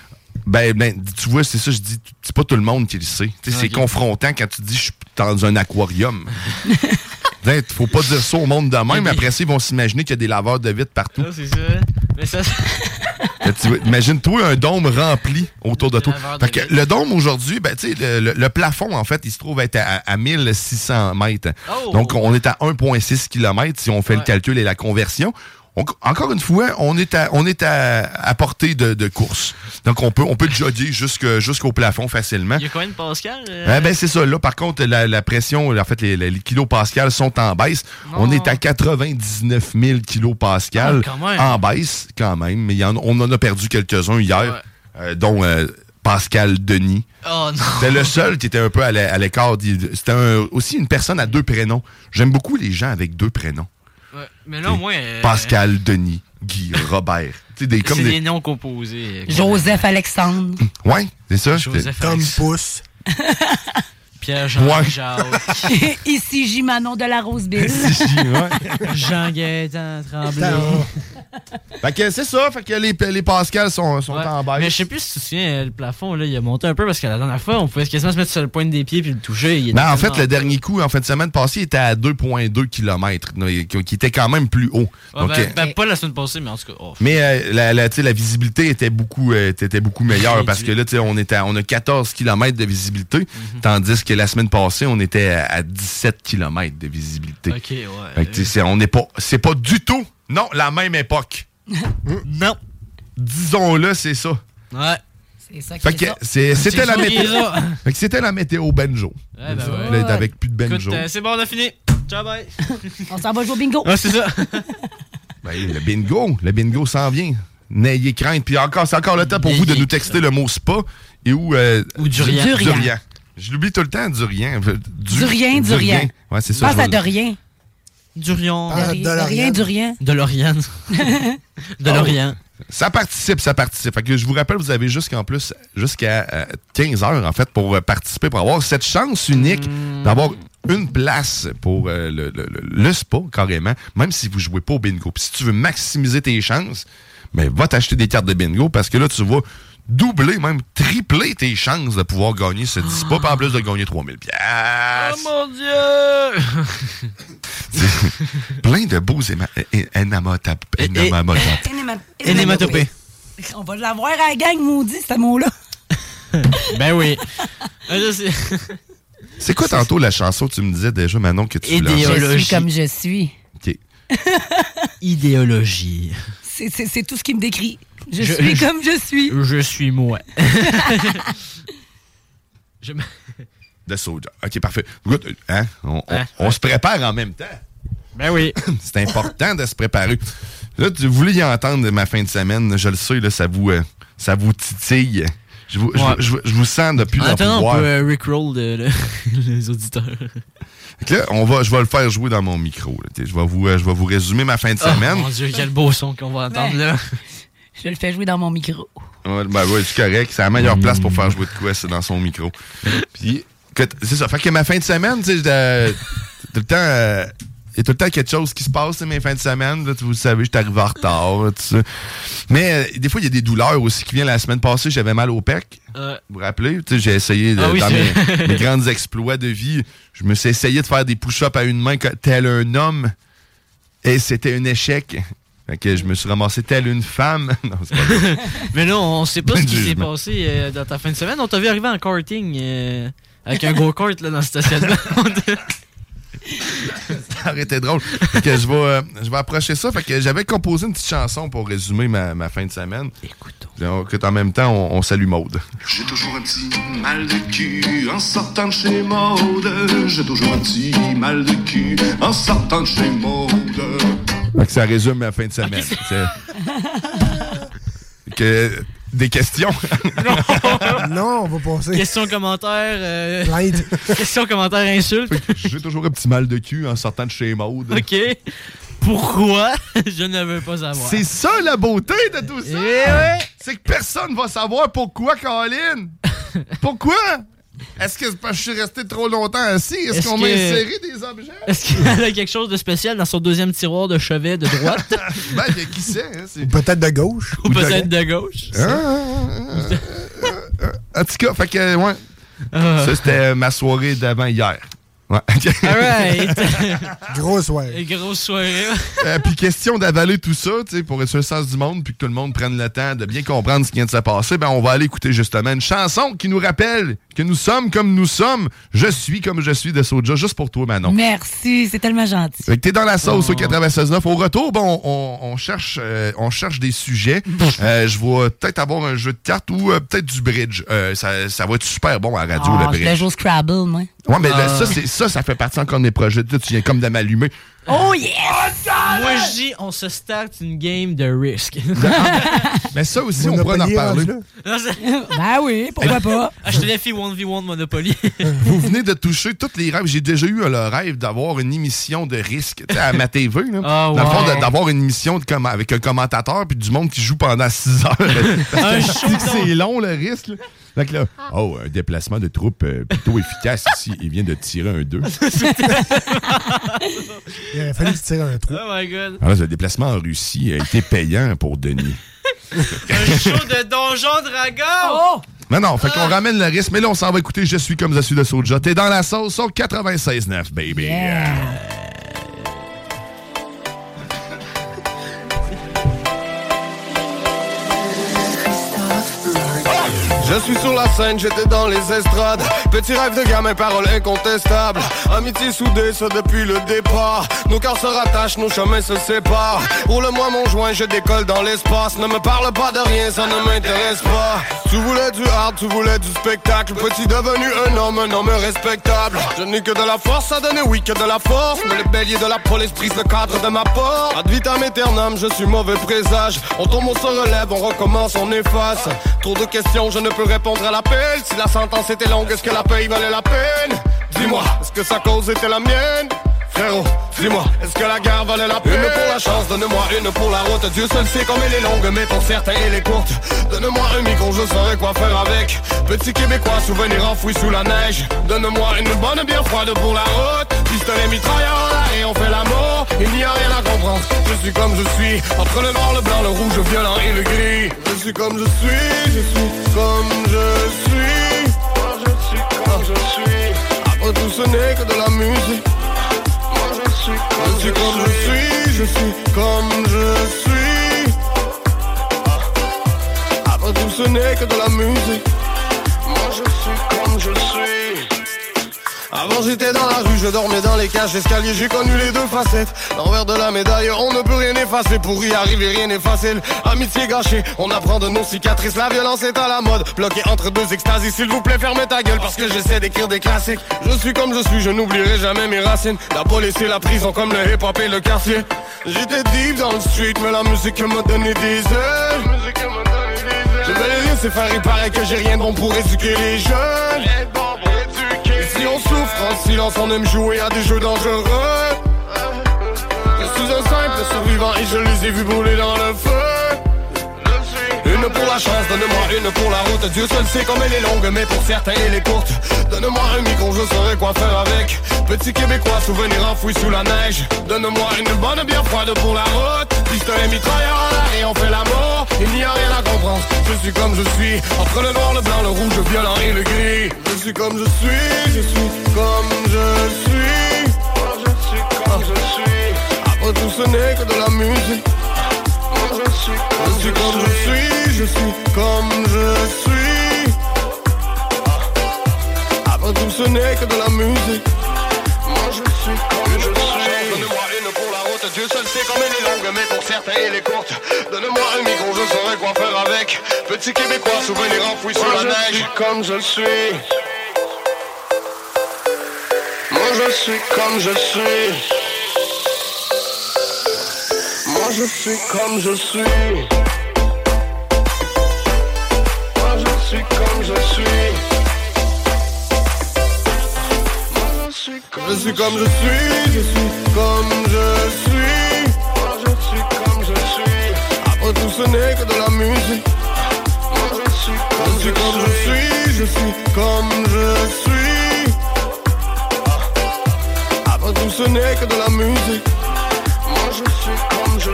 Tu vois, c'est ça, je dis, c'est pas tout le monde qui le sait. C'est confrontant quand tu dis je suis dans un aquarium. Faut pas dire ça au monde de même, mais après ça, ils vont s'imaginer qu'il y a des laveurs de vitres partout. C'est ça. Mais ça... Imagine-toi un dôme rempli autour de toi. Fait que le dôme aujourd'hui, le plafond, en fait, il se trouve être à 1600 mètres. Oh. Donc, on est à 1,6 km si on fait le calcul et la conversion. Encore une fois, on est à portée de course. Donc, on peut jogger jusqu'au plafond facilement. Il y a combien de pascal? C'est ça. Là, par contre, la pression, en fait, les kilopascals sont en baisse. Non. On est à 99 000 kilopascal en baisse quand même. Mais on en a perdu quelques-uns hier, dont Pascal Denis. Oh non! C'était le seul qui était un peu à l'écart. C'était aussi une personne à 2 prénoms. J'aime beaucoup les gens avec 2 prénoms. Ouais, mais là, au moins... Pascal, Denis, Guy, Robert. C'est des noms composés. Joseph Alexandre. Ouais, c'est ça. Tom Pousse. Pierre-Jean Jacques. Ici J. Manon de la Roseville. Jean-Gaëtan Tremblay. Fait que c'est ça, fait que les pascals sont en baisse. Mais je sais plus si tu te souviens, le plafond, là, il a monté un peu parce que la dernière fois, on pouvait quasiment se mettre sur le point des pieds puis le toucher. En fait, le dernier coup, en fait, semaine passée, il était à 2,2 km, qui était quand même plus haut. Donc, pas la semaine passée, mais en tout cas. Mais la visibilité était beaucoup meilleure parce que là, on a 14 km de visibilité, tandis que la semaine passée, on était à 17 km de visibilité. OK, ouais. C'est pas du tout, non, la même époque. Non. Disons-le, c'est ça. Ouais. C'est ça qui c'était la météo. Fait que c'était la météo Benjo. Avec plus de Benjo. Écoute, c'est bon, on a fini. Ciao, bye. On s'en va jouer au bingo. Ouais, c'est ça. Le bingo s'en vient. N'ayez crainte. Puis c'est encore le temps pour vous de nous texter le mot spa et ou durian. Je l'oublie tout le temps, durian. Durian. Ouais, c'est ça. Pense à Dorian. Durian. Durian. DeLorean. DeLorean. Ça participe. Fait que je vous rappelle, vous avez jusqu'à 15h, en fait, pour participer, pour avoir cette chance unique d'avoir une place pour le spa, carrément, même si vous ne jouez pas au bingo. Puis si tu veux maximiser tes chances, va t'acheter des cartes de bingo, parce que là, tu vas doubler, même tripler tes chances de pouvoir gagner ce 10 pas, en plus de gagner 3000$. Oh mon Dieu! Plein de beaux énématopées. On va l'avoir à la gang, maudit, ce mot-là. Ben oui. C'est quoi tantôt la chanson que tu me disais déjà, Manon, que tu voulais? Je suis comme je suis. OK. Idéologie. C'est tout ce qui me décrit. Je suis comme je suis. Je suis moi. De Soulja. OK, parfait. Hein? On se prépare en même temps. Ben oui. C'est important de se préparer. Là, tu voulais y entendre ma fin de semaine. Je le sais, là, ça vous titille. Je vous sens depuis le pouvoir. On peut rickroll les auditeurs. Là, je vais le faire jouer dans mon micro. Là. Je vais vous résumer ma fin de semaine. Oh mon Dieu, quel beau son qu'on va entendre là. Je le fais jouer dans mon micro. Ouais, c'est correct. C'est la meilleure place pour faire jouer de quoi, c'est dans son micro. Puis, c'est ça. Fait que ma fin de semaine, tu sais, tout le temps... Il y a tout le temps quelque chose qui se passe, mes fins de semaine. Là, vous le savez, je suis arrivé en retard. Là, tout ça. Mais des fois, il y a des douleurs aussi qui viennent. La semaine passée, j'avais mal au pec. Vous vous rappelez? J'ai essayé, dans mes grands exploits de vie, je me suis essayé de faire des push-ups à une main tel un homme. Et c'était un échec. Fait que je me suis ramassé tel une femme. Non, c'est pas vrai. Mais là, on sait pas ce qui s'est passé dans ta fin de semaine. On t'a vu arriver en karting avec un go-kart là, dans le stationnement. Ça aurait été drôle. Fait que je vais approcher ça. Fait que j'avais composé une petite chanson pour résumer ma fin de semaine. Écoutons. En même temps, on salue Maude. J'ai toujours un petit mal de cul en sortant de chez Maude. J'ai toujours un petit mal de cul en sortant de chez Maude. Fait que ça résume ma fin de semaine. Des questions? Non, on va passer. Questions, commentaires. Questions, commentaires, insultes. J'ai toujours un petit mal de cul en sortant de chez Maude. OK. Pourquoi? Je ne veux pas savoir. C'est ça la beauté de tout ça! Ouais. C'est que personne va savoir pourquoi, Colin! Pourquoi? Est-ce que je suis resté trop longtemps assis? Est-ce qu'on m'a inséré des objets? Est-ce qu'il y a quelque chose de spécial dans son deuxième tiroir de chevet de droite? Ben, qui sait? Hein, ou peut-être de gauche. Ou peut-être de gauche. En tout cas, fait que, ouais. Ça, c'était ma soirée d'avant hier. Ouais. All right. Grosse soirée. Grosse soirée. Puis question d'avaler tout ça, tu sais, pour être sur le sens du monde, puis que tout le monde prenne le temps de bien comprendre ce qui vient de se passer, ben on va aller écouter justement une chanson qui nous rappelle que nous sommes comme nous sommes. Je suis comme je suis de Soulja, juste pour toi, Manon. Merci, c'est tellement gentil. Fait que t'es dans la sauce au 96.9. Au retour, bon, on cherche des sujets. Je vais peut-être avoir un jeu de cartes ou peut-être du bridge. Ça va être super bon à la radio, le bridge. Je joue au Scrabble, moi. Ouais, mais là, ça fait partie encore de mes projets. Là, tu viens comme de m'allumer. Oh yes! Moi, je dis, on se start une game de Risk. Mais ça aussi, on pourrait en parler. Ben oui, pourquoi pas? Acheter les filles 1v1 Monopoly. Vous venez de toucher tous les rêves. J'ai déjà eu le rêve d'avoir une émission de Risk à ma TV. Là. Dans le fond, d'avoir une émission avec un commentateur puis du monde qui joue pendant 6 heures. C'est long, le Risk. Là. Fait que là, un déplacement de troupes plutôt efficace ici. Il vient de tirer un 2. Il aurait fallu tirer un 3. Oh my God. Alors, le déplacement en Russie a été payant pour Denis. Un show de Donjon Dragon! Oh! Non, fait qu'on ramène le risque. Mais là, on s'en va écouter Je suis comme je suis de Soulja. T'es dans la sauce sur 96.9, baby. Yeah. Je suis sur la scène, j'étais dans les estrades. Petit rêve de gamin, paroles incontestables. Amitié soudée, ça depuis le départ. Nos cœurs se rattachent, nos chemins se séparent. Roule-moi mon joint, je décolle dans l'espace. Ne me parle pas de rien, ça ne m'intéresse pas. Tu voulais du hard, tu voulais du spectacle. Petit devenu un homme respectable. Je n'ai que de la force à donner, oui que de la force. Mais le bélier de la police brise le cadre de ma porte. Ad vitam aeternam, je suis mauvais présage. On tombe, on se relève, on recommence, on efface. Trop de questions, je ne peux répondre à l'appel. Si la sentence était longue, est-ce que la paye valait la peine? Dis-moi, est-ce que sa cause était la mienne? Frérot, dis-moi, est-ce que la guerre valait la peine? Une pour la chance, donne-moi une pour la route. Dieu seul sait comme elle est longue, mais pour certains elle est courte. Donne-moi un micro, je saurais quoi faire avec. Petit Québécois, souvenir enfoui sous la neige. Donne-moi une bonne bien froide pour la route. Pistolet mitrailleur en l'air et on fait l'amour. Il n'y a rien à comprendre, je suis comme je suis. Entre le noir, le blanc, le rouge, le violent et le gris. Je suis comme je suis, je suis comme je suis. Moi je suis comme je suis. Après tout ce n'est que de la musique. Moi je suis comme je suis. Je suis comme je suis. Après tout ce n'est que de la musique. Moi je suis comme je suis. Avant j'étais dans la rue, je dormais dans les cages d'escalier, j'ai connu les deux facettes. L'envers de la médaille, on ne peut rien effacer. Pour y arriver, rien n'est facile. Amitié gâchée, on apprend de nos cicatrices. La violence est à la mode, bloqué entre deux extasies. S'il vous plaît, fermez ta gueule parce que j'essaie d'écrire des classiques. Je suis comme je suis, je n'oublierai jamais mes racines. La police et la prison comme le hip-hop et le quartier. J'étais deep dans le street, mais la musique m'a donné des ailes. Je vais rien, c'est faire, il paraît que j'ai rien de bon pour éduquer les jeunes. Si on souffre en silence, on aime jouer à des jeux dangereux. Je suis un simple survivant et je les ai vus brûler dans le feu. Une pour la chance, donne-moi une pour la route. Dieu seul sait comme elle est longue, mais pour certains elle est courte. Donne-moi un micro, je saurais quoi faire avec. Petit Québécois, souvenir enfoui sous la neige. Donne-moi une bonne bien froide pour la route. Pistolet mitrailleur en l'air et on fait l'amour. Il n'y a rien à comprendre, je suis comme je suis. Entre le noir, le blanc, le rouge, le violent et le gris. Je suis comme je suis, je suis comme je suis. Moi je suis comme je suis. Après tout ce n'est que de la musique. Moi je suis comme je suis. Je suis comme je suis. Après tout ce n'est que de la musique. Moi je suis comme je suis. Donne-moi une pour la route. Dieu seul sait comme elle est longue, mais pour certains elle est courte. Donne-moi un micro, je saurais quoi faire avec. Petit Québécois, souvenir enfoui sous la neige. Je suis comme je suis. Moi je suis comme je suis. Moi je suis comme je suis. Moi je suis comme je suis. Je suis comme je suis, je suis comme je suis. Moi je suis comme je suis. Après tout ce n'est que de la musique. Moi je suis comme je suis, je suis comme je suis. Après tout ce n'est que de la musique. Moi je suis comme je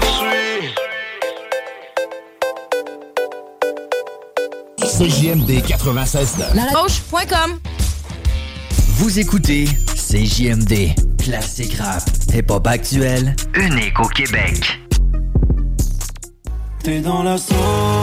suis. CJMD 96. Laroche.com. Vous écoutez CJMD, classique rap, hip-hop actuel, unique au Québec. T'es dans la sauce.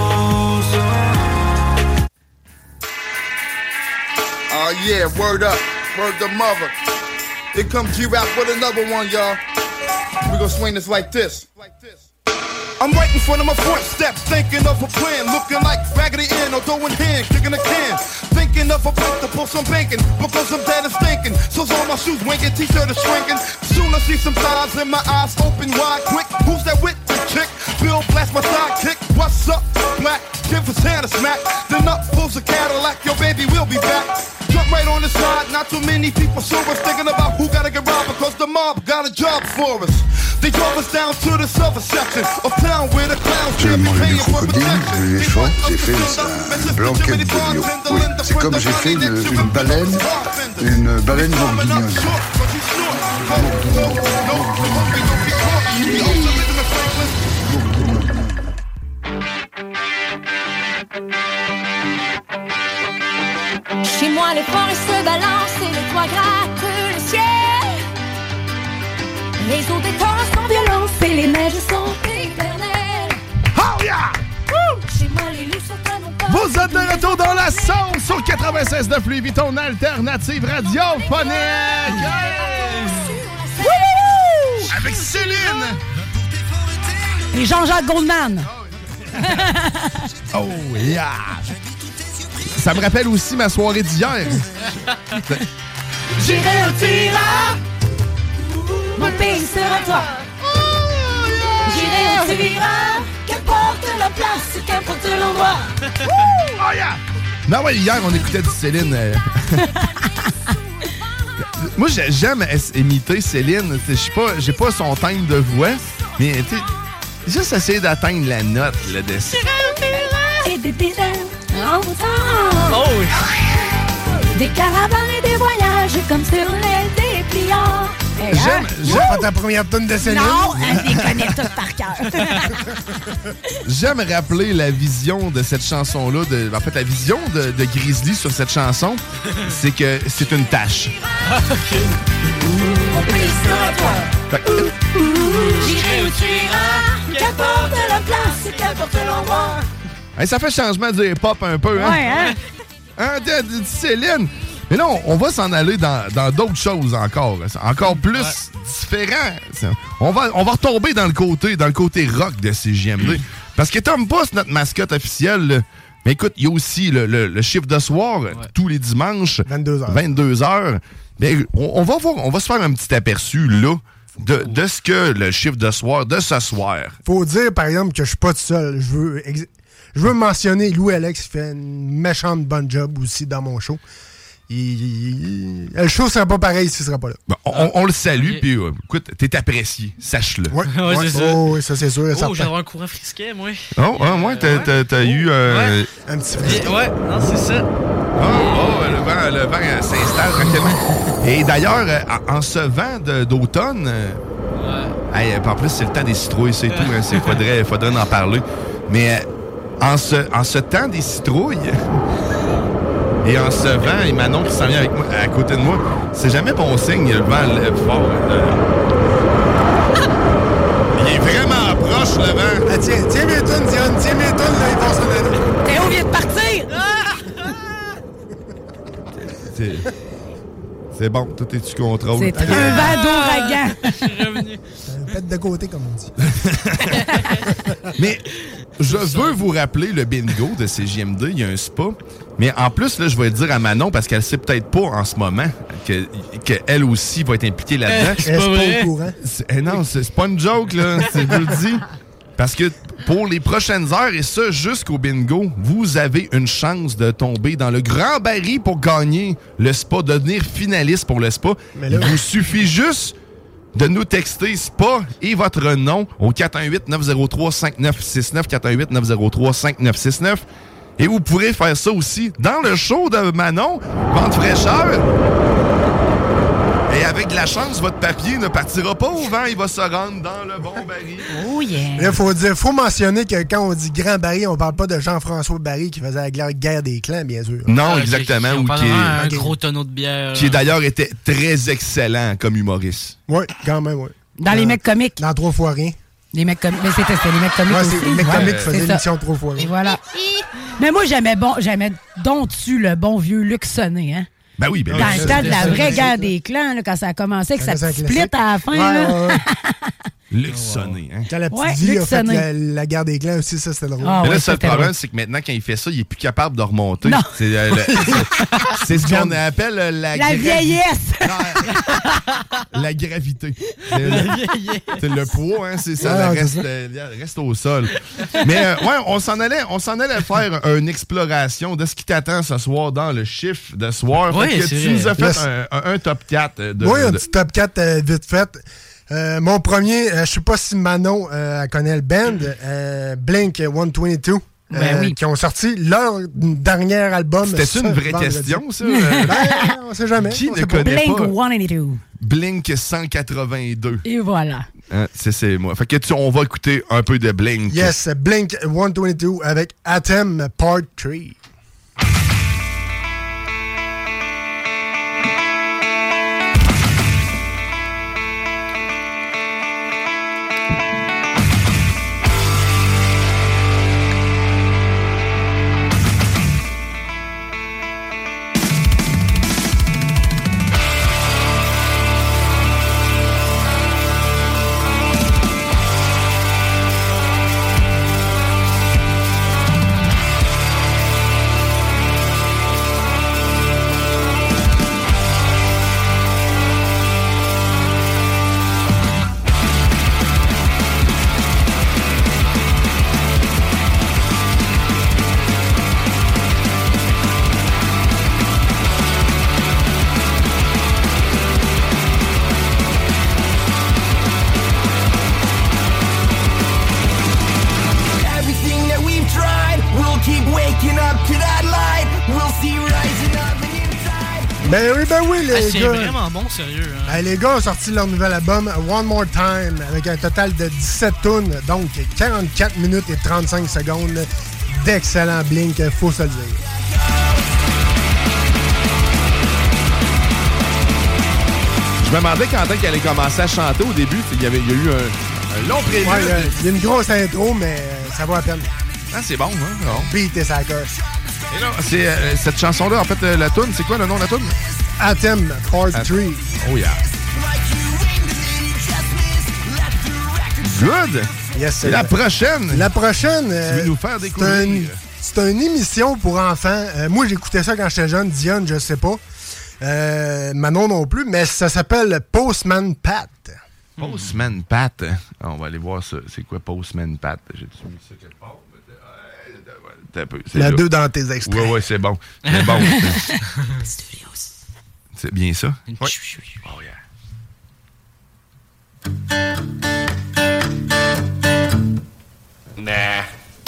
Oh yeah, word up, word the mother. Here comes G-Rap with another one, y'all. We gonna swing this like this. I'm right in front of my front steps, thinking of a plan, looking like Raggedy Ann or doing hand, kicking a can. Thinking of a place to pull some banking, because I'm dead and stinking. So's all my shoes winking, t-shirt is shrinking. Soon I see some thighs in my eyes open wide, quick. Who's that with the chick? Bill blast my sidekick. What's up, black? Give a Santa smack. Then up pulls a Cadillac, yo baby, we'll be back. Jump right on the side, not too many people saw us thinking about who gotta get robbed because the mob got a job for us. They drove us down to the southern section of town where the clowns J'ai mangé du crocodile, j'ai les choix, j'ai fait un blanquette de lion. Oui, c'est comme j'ai fait une baleine bourguignonne. Chez moi, les forêts se balancent et les toits grattent le ciel. Les eaux des torrents sont violentes et les neiges sont éternelles. Oh yeah! Chez moi, les loups sont à mon pas. Vous êtes de retour dans la sauce sur 96.9 Lévis, ton alternative radiophonique. Avec Céline. Et Jean-Jacques Goldman. Oh yeah! Ça me rappelle aussi ma soirée d'hier. J'irai au tirage. Mon pays sera toi. J'irai au tirage. Qu'importe la place, qu'importe l'endroit. Oh yeah! Non, ouais, hier, on écoutait du Céline. Moi, j'aime imiter Céline. Je sais pas, j'ai pas son timbre de voix, mais tu sais, juste essayer d'atteindre la note là, de Oh oui. Des caravanes et des voyages comme sur les dépliants. J'aime pas ta première tonne de Céline. Non, elle les connaît toutes par cœur. J'aime rappeler la vision de cette chanson-là. En fait, la vision de Grizzly sur cette chanson, c'est que c'est une tâche. OK. J'irai où tu iras, qu'importe la place, qu'importe l'endroit. Hey, ça fait changement du hip-hop un peu, hein? Ouais, hein? Céline! Mais là, on va s'en aller dans d'autres choses encore. Encore plus différent. On va retomber dans le côté rock de CJMD. Parce que Tom Puss, notre mascotte officielle, là, mais écoute, il y a aussi le chiffre de soir, tous les dimanches. 22h. Mais on va se faire un petit aperçu, là, de ce que le chiffre de soir, de ce soir. Faut dire, par exemple, que je suis pas tout seul. Je veux mentionner Louis-Alex qui fait une méchante bonne job aussi dans mon show. Le show serait pas pareil s'il serait pas là. Bon, on le salue, puis écoute, t'es apprécié, sache-le. Ouais, c'est ça. Oh, ça c'est sûr. Oh, j'ai un courant frisquet, moi. Oh, ouais, t'as eu un petit frisquet. Ouais, non, c'est ça. Le vent s'installe tranquillement. Et d'ailleurs, en ce vent d'automne, en plus, c'est le temps des citrouilles, c'est tout. Hein, faudrait en parler. Mais en ce temps des citrouilles... Et en ce vent, et Manon qui s'en vient avec moi, à côté de moi, c'est jamais bon signe, le vent fort. Il est vraiment proche, le vent. Tiens mes tonnes, Diane, tiens mes tonnes, là, ils vont s'en aller. Théo vient de partir! C'est bon, tout est sous contrôle. C'est un vent d'ouragan. Je suis revenu. Pète de côté, comme on dit. Mais je veux vous rappeler le bingo de CJMD. Il y a un spa. Mais en plus, là, je vais le dire à Manon, parce qu'elle sait peut-être pas en ce moment qu'elle aussi va être impliquée là-dedans. Elle est pas au courant. Non, c'est pas une joke, là. Je vous le dis. Parce que pour les prochaines heures, et ça jusqu'au bingo, vous avez une chance de tomber dans le grand baril pour gagner le spa, de devenir finaliste pour le spa. Il vous suffit juste de nous texter SPA et votre nom au 418-903-5969, 418-903-5969. Et vous pourrez faire ça aussi dans le show de Manon, Vente fraîcheur. Et avec de la chance, votre papier ne partira pas au vent, il va se rendre dans le bon baril. Oh yeah! Là, faut mentionner que quand on dit grand baril, on parle pas de Jean-François Barry qui faisait la guerre des clans, bien sûr. Non, exactement. On parle un Okay. gros tonneau de bière. Qui d'ailleurs était très excellent comme humoriste. Oui, quand même, oui. Dans les mecs comiques. Dans 3 fois rien. Les mecs comiques. Mais c'était les mecs comiques aussi. C'est les mecs comiques qui faisaient l'émission 3 fois rien. Et voilà. Mais moi, j'aimais donc-tu le bon vieux Luc Sonné, hein? Ben oui, dans le temps de la vraie guerre des clans, là, quand ça a commencé, que ça split à la fin. Ouais. Luc Sonné, hein? Quand la petite vie a fait la guerre des clans aussi, ça, c'était drôle. Mais là, le seul problème, c'est que maintenant, quand il fait ça, il est plus capable de remonter. Non. C'est ce qu'on appelle la vieillesse. La gravité. C'est le poids, hein? C'est ça, reste au sol. Mais ouais, on s'en allait faire une exploration de ce qui t'attend ce soir dans le chiffre de soir. Oui, que tu nous as fait un top 4. Un petit top 4 vite fait. Mon premier, je sais pas si Manon connaît le band, Blink 122. Oui. Qui ont sorti leur dernier album. C'était une vraie question, ça? On sait jamais. Qui ne connaît Blink pas? 182. Blink 182. Et voilà. Hein, c'est moi. Fait que on va écouter un peu de Blink. Yes, Blink 122 avec Atom Part 3. Ben oui, les c'est gars. vraiment bon, sérieux. Hein. Ben, les gars ont sorti leur nouvel album One More Time avec un total de 17 tunes, donc 44 minutes et 35 secondes d'excellent Blink, faut se le dire. Je me demandais quand est-ce qu'elle allait commencer à chanter au début. Il y a eu un long prélude. Ouais, il y a une grosse intro, mais ça vaut la peine. Ah, c'est bon, hein? Non. Beat et ça coche. Et là, c'est cette chanson-là, en fait, la toune, c'est quoi le nom de la toune? Anthem, Part 3. Oh yeah. Good! Yes, et la prochaine? La prochaine, tu veux nous faire découvrir? C'est une émission pour enfants. Moi, j'écoutais ça quand j'étais jeune. Dionne, je sais pas. Manon non plus, mais ça s'appelle Postman Pat. Postman Pat. On va aller voir ça. C'est quoi Postman Pat? J'ai-tu mis ça quelque part? La 2 dans tes extraits. Oui, c'est bon. C'est bon. C'est bien ça? Oui. Oh yeah. Nah.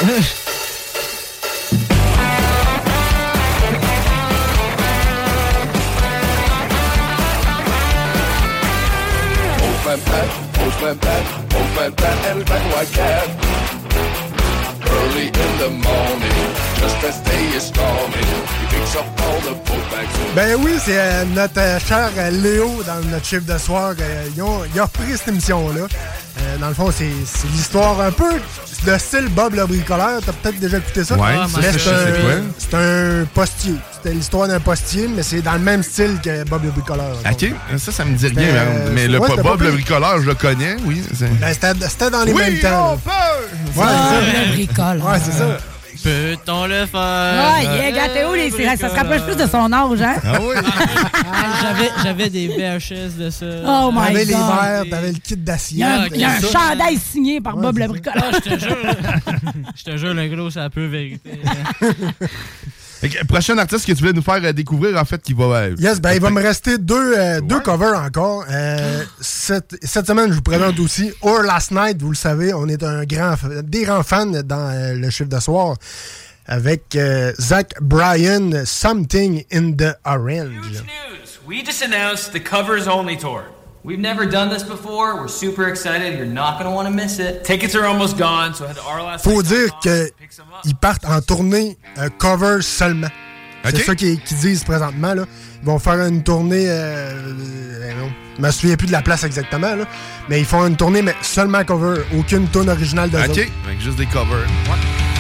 Postman Pat, and his black and white cat. Early in the morning, just as day is dawning, he picks up all the postbags. Ben oui, c'est notre cher Léo dans notre chiffre de soir. Il a repris cette émission-là. Dans le fond, c'est l'histoire un peu de style Bob le bricoleur. T'as peut-être déjà écouté ça? Ouais, c'est un postier. C'était l'histoire d'un postier, mais c'est dans le même style que Bob le bricoleur. OK, ça me dit rien. Mais le Bob le bricoleur, je le connais, oui. Ben, c'était dans les mêmes temps. Bob le bricoleur. Ouais, c'est ça. Peut-on le faire? Ouais, Théo, ça se rapproche plus de son âge, hein? Ah oui? J'avais des VHS de ça. Oh my God! T'avais les verres, t'avais le kit d'acier. Il y a un chandail signé par Bob le bricoleur. Je te jure, le gros, c'est un peu vérité. Prochain artiste que tu voulais nous faire découvrir, en fait, qui va... Yes, ben il va me rester deux covers encore. Cette semaine, je vous présente aussi Or Last Night. Vous le savez, on est des grands fans dans le chiffre de soir avec Zach Bryan, Something in the Orange. Huge news! We just announced the Covers Only Tour. We've never done this before. We're super excited. You're not going to want to miss it. Tickets are almost gone, so head to ourlastnight.com. Faut dire qu'ils partent en tournée cover seulement. Okay. C'est ça qu'ils disent présentement. Là. Ils vont faire une tournée... je me souviens plus de la place exactement, là, mais ils font une tournée mais seulement cover. Aucune tune originale de OK, avec juste des covers. Ouais.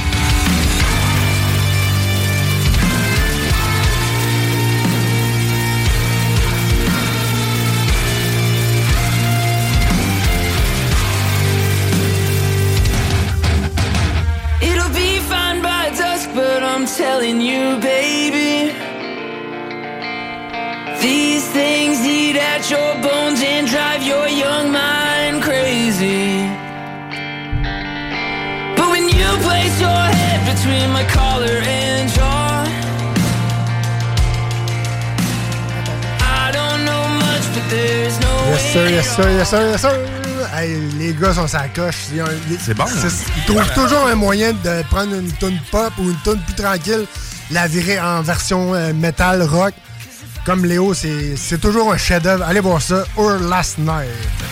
But I'm telling you, baby, these things eat at your bones and drive your young mind crazy. But when you place your head between my collar and jaw, I don't know much, but there's no yes, sir, yes, sir, yes, sir, yes, sir. Hey, les gars sont sa coche. C'est bon. Ils trouvent toujours un moyen de prendre une toune pop ou une toune plus tranquille, la virer en version metal, rock. Comme Léo, c'est toujours un chef-d'œuvre. Allez voir ça, Or Last Night.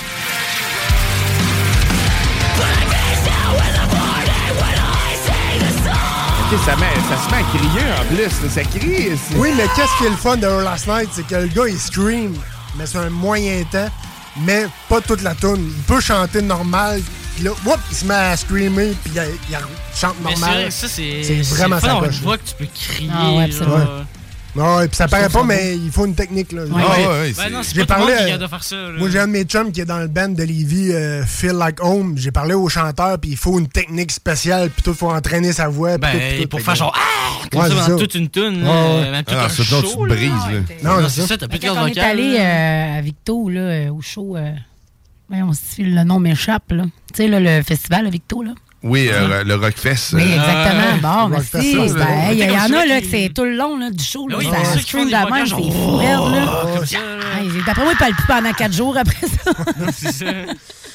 Okay, ça se met à crier en plus. Ça crie. Oui, mais qu'est-ce qui est le fun de Or Last Night? C'est que le gars, il scream, mais c'est un moyen temps. Mais pas toute la toune. Il peut chanter normal, puis là, il se met à screamer, puis il chante normal. Mais ça, c'est vraiment ça. Je vois que tu peux crier. Ah ouais, absolument. Ouais, puis ça paraît pas, mais il faut une technique. Là. J'ai parlé. Moi, j'ai un de mes chums qui est dans le band de Lévis, Feel Like Home. J'ai parlé au chanteur, puis il faut une technique spéciale, puis il faut entraîner sa voix. Pour faire genre comme ça dans toute une toune. C'est ça, tu te brises. Non, c'est ça, t'as plus de corde corde vocale. On est allé à Victo, là, au show. Le nom m'échappe, là. Tu sais, le festival à Victo, là. Oui, le Rockfest. Oui, exactement. Bon, merci. Il y en a là, que c'est tout le long là, du show. Là, oui, ça stream de la même, c'est fou. D'après moi, il parle plus pendant 4 jours après ça. C'est ça.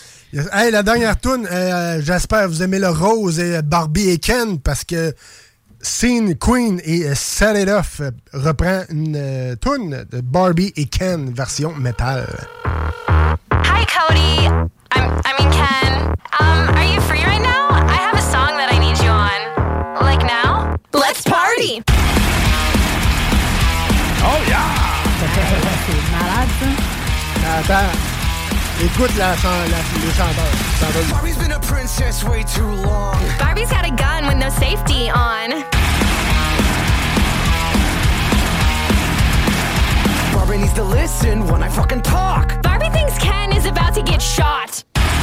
Hey, la dernière toune, j'espère que vous aimez le Rose et Barbie et Ken parce que Scene Queen et Set It Off reprend une tune de Barbie et Ken version métal. Hi, Cody. I mean, Ken. Are you free right now? I have a song that I need you on. Like now? Let's party! Oh, yeah! C'est malade, ça. Attends. Écoute les chanteurs. Barbie's been a princess way too long. Barbie's got a gun with no safety on. Barbie needs to listen when I fucking talk. Barbie thinks Ken is about to get shot.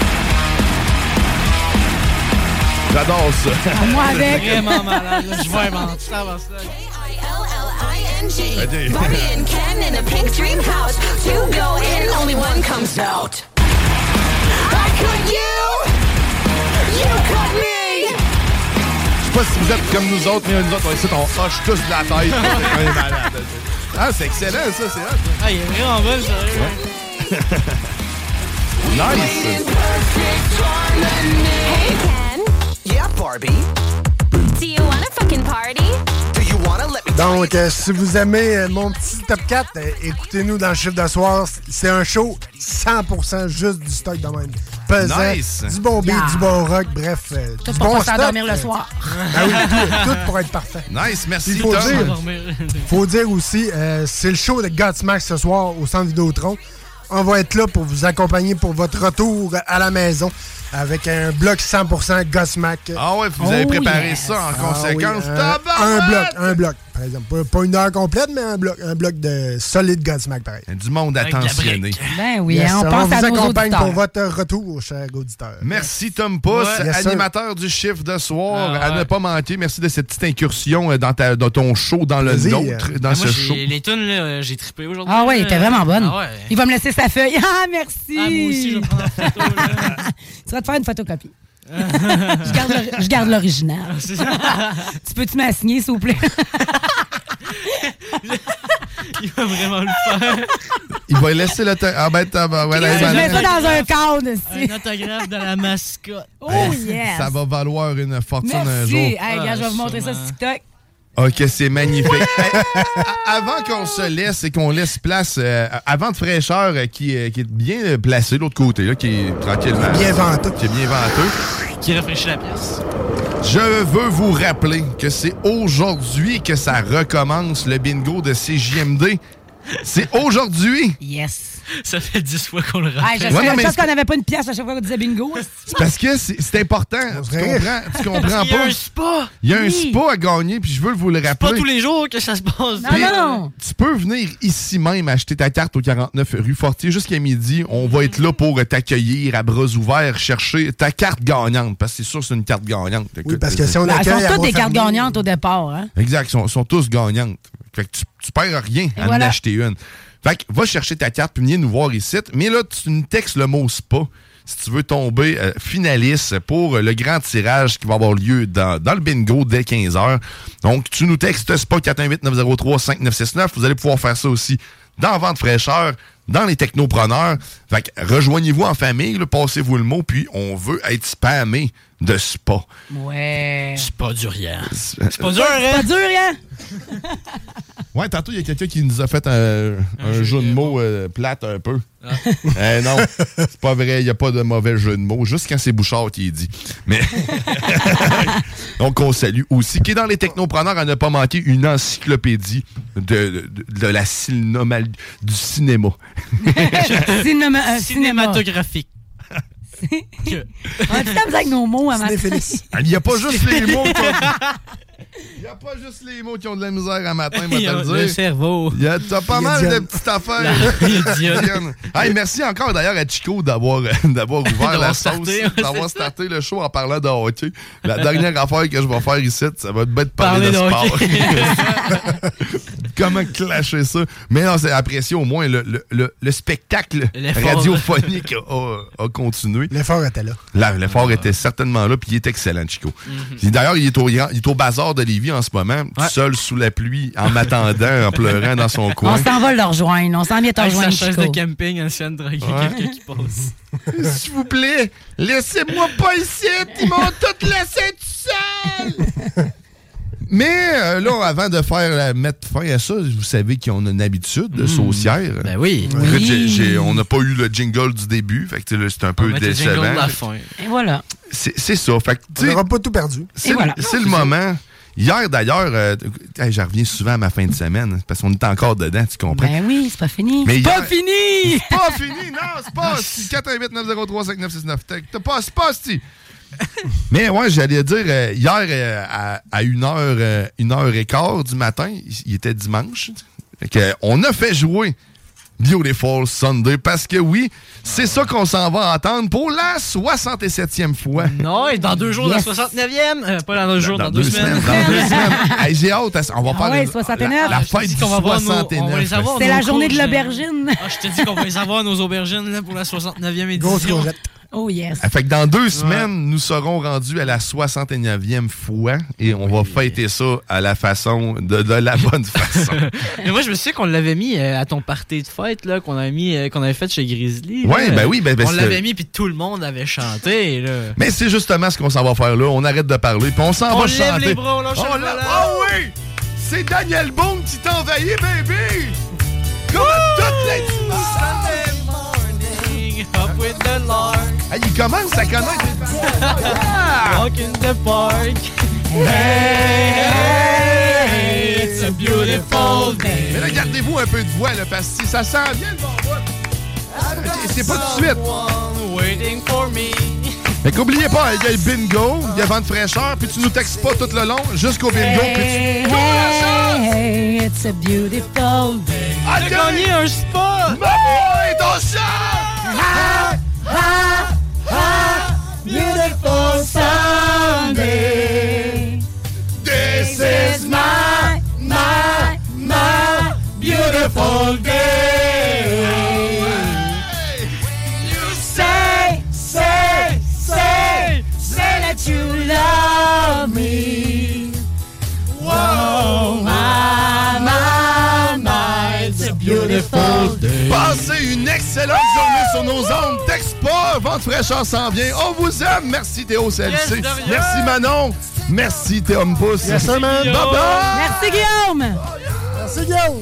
J'adore ça. Moi avec. Vraiment malade. Là, je vais inventer ça avant ça. K-I-L-L-I-N-G. Barbie and Ken in a pink dream house. Two go in, only one comes out. I cut you! You cut me! Je sais pas si vous êtes comme nous autres, mais nous autres, ici, on hoche tous de la tête. On est malade. Ah, c'est excellent, ça, c'est hot. Ah, il est vraiment bon, sérieux. Nice. Hey, Ken. Yeah, Barbie. Do you want a fucking party? Do you wanna let me Donc, si vous aimez mon petit top 4, écoutez-nous dans le chiffre de soir. C'est un show 100% juste du stock de même. Pesant, Nice. du bon beat, du bon rock, bref. Tout du pour bon pas stock. s'endormir le soir. Ah oui, tout pour être parfait. Nice, merci, Il faut Tom. faut dire aussi, c'est le show de Godsmack ce soir au Centre Vidéotron. On va être là pour vous accompagner pour votre retour à la maison avec un bloc 100% Godsmack. Ah ouais, vous avez préparé ça en conséquence. Un bloc, par exemple. Pas une heure complète, mais un bloc de solide Godsmack, pareil. Du monde attentionné. Ben oui, Yes, on pense à vous nos accompagne auditeurs. pour votre retour, cher auditeur. Merci Tom Pousse, Ouais. Yes, animateur du chiffre de soir, Ah, à ne pas manquer. Merci de cette petite incursion dans ton show, dans le Plaisir. nôtre, dans Moi, ce show. les tunes, là, j'ai trippé aujourd'hui. Ah oui, t'es vraiment bonne. Ah ouais. Il va me laisser sa feuille. Ah, merci. Ah, moi aussi, je vais prendre une photo. Là. Tu vas te faire une photocopie. Je garde l'original. Tu peux-tu m'assigner, s'il vous plaît? Il va vraiment le faire. Il va laisser le temps. Ah ben, Je mets ça dans un cadre. Un autographe de la mascotte. Oh, yes. Ça va valoir une fortune un jour. Merci. Hey, gars, je vais vous montrer ça sur TikTok. Ok, c'est magnifique. Hey, avant qu'on se laisse et qu'on laisse place à Vente Fraîcheur qui est bien placé de l'autre côté, là, qui est tranquillement. Bien venteux. Qui est bien venteux. Qui rafraîchit la pièce. Je veux vous rappeler que c'est aujourd'hui que ça recommence le bingo de CJMD. C'est aujourd'hui. Yes. Ça fait 10 fois qu'on le Hey, rappelle. je pense qu'on n'avait pas une pièce à chaque fois qu'on disait bingo. C'est parce que c'est important. Tu comprends Il y a pas? un spa. Il y a un Oui. spa à gagner, puis je veux vous le rappeler. Pas tous les jours que ça se passe. Non, non. Tu peux venir ici même acheter ta carte au 49 rue Fortier jusqu'à midi. On va être là pour t'accueillir à bras ouverts, chercher ta carte gagnante. Parce que c'est sûr que c'est une carte gagnante. Oui, parce que si on Ben, elles accueille... sont toutes des elle va cartes fermer. gagnantes au départ. Hein? Exact, ils sont tous gagnantes. Fait que tu perds rien à voilà. en acheter une. Fait que va chercher ta carte puis viens nous voir ici. Mais là, tu nous textes le mot SPA si tu veux tomber finaliste pour le grand tirage qui va avoir lieu dans le bingo dès 15h. Donc, tu nous textes SPA 418-903-5969. Vous allez pouvoir faire ça aussi dans Vente Fraîcheur, dans les technopreneurs. Fait que rejoignez-vous en famille, là, passez-vous le mot, puis on veut être spammé de spa. Ouais. C'est pas dur, rien. C'est pas dur, hein? C'est pas dur, hein? Ouais, tantôt, il y a quelqu'un qui nous a fait un jeu de mots plate un peu. Non, c'est pas vrai, il n'y a pas de mauvais jeu de mots, juste quand c'est Bouchard qui est dit. Mais donc, on salue aussi. Qui est dans les technopreneurs à ne pas manquer une encyclopédie de la du cinéma. Cinématographique. On a tout le temps avec nos mots à matin. Il n'y a pas juste les mots. Il n'y a pas juste les mots qui ont de la misère à matin, moi, te le dire. Le cerveau. T'as pas mal de petites affaires. Hey, merci encore d'ailleurs à Chico d'avoir ouvert la sauce, d'avoir starté le show en parlant de hockey. La dernière affaire que je vais faire ici, ça va être parler de sport. Comment clasher ça? Mais non, c'est apprécié au moins. Le spectacle radiophonique a continué. L'effort était là. L'effort était certainement là, puis il est excellent, Chico. D'ailleurs, il est au bazar de Lévis en ce moment, tout seul sous la pluie, en m'attendant, en pleurant dans son coin. On s'en va le rejoindre. On s'en vient te rejoindre, Sa chaise Chico. de camping ancienne, il y a quelqu'un qui passe. S'il vous plaît, laissez-moi pas ici! Ils m'ont tous laissé tout seul! Mais là, avant de mettre fin à ça, vous savez qu'on a une habitude de saucière. Ben oui. Écoute, on n'a pas eu le jingle du début. Fait que là, c'est un peu décevant. Le jingle de la fin. Et voilà. C'est ça. Fait que, on n'aura pas tout perdu. C'est le moment. Hier, d'ailleurs, j'en reviens souvent à ma fin de semaine, parce qu'on est encore dedans, tu comprends? Ben oui, c'est pas fini. Mais pas fini! C'est pas fini, non, c'est pas 418-903-5969. C'est pas si. Mais ouais, j'allais dire, hier, à 1h15 du matin, il était dimanche, on a fait jouer Beautiful Sunday, parce que oui, c'est ça qu'on s'en va entendre pour la 67e fois. Non, et dans 2 jours, la 69e. Pas dans 2 jours, dans 2 semaines. Dans 2 semaines. Hey, j'ai hâte, on va faire 69. la fête du 69. C'est la journée de l'aubergine. Je te dis qu'on va les avoir, nos aubergines, là, pour la 69e édition. Oh yes. Fait que dans 2 semaines, nous serons rendus à la 69e fois et on va fêter ça à la façon, de la bonne façon. Mais moi, je me souviens qu'on l'avait mis à ton party de fête, là, qu'on avait fait chez Grizzly. Ouais, ben oui, on l'avait mis puis tout le monde avait chanté, là. Mais c'est justement ce qu'on s'en va faire là. On arrête de parler puis on s'en va chanter. On lève les bras, on lâche le volant. Ah oui! C'est Daniel Boone qui t'a envahi, baby! Comme à toutes les dimanches! Up with the lark. Hey, il commence à connaître les paroles. Walk in the park. Hey, it's a beautiful day. Mais là, gardez-vous un peu de voix, là, parce que si ça sent bien le bon bout. C'est pas tout de suite. Waiting for me. Fait qu'oubliez pas, il y a le bingo, il y a vent de fraîcheur, puis tu nous textes pas tout le long jusqu'au bingo, puis tu... Hey, it's a beautiful day. Ah, t'as gagné un spot! Maman est ton chat! Ha, ha, ha, beautiful Sunday. This is my beautiful day. You say that you love me. Whoa, my, it's a beautiful day. Passez une excellente journée sur nos ondes. Texte pas, vent de fraîcheur s'en vient. On vous aime. Merci Théo CLC. Yes, merci Manon. Merci Théo Pouce. Yes, sir, man. Bye bye. Merci Guillaume. Merci Guillaume.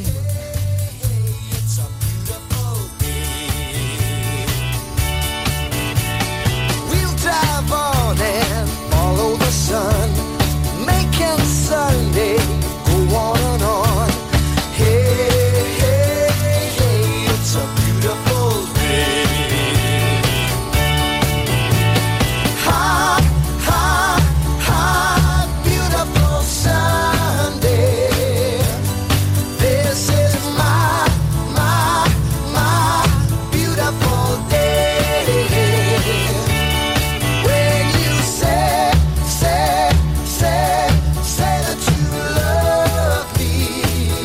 We'll drive on and follow the sun, making Sunday go on and on. Hey, hey, hey, it's a beautiful day. Ha, ha, ha, beautiful Sunday. This is my beautiful day. When you say that you love me.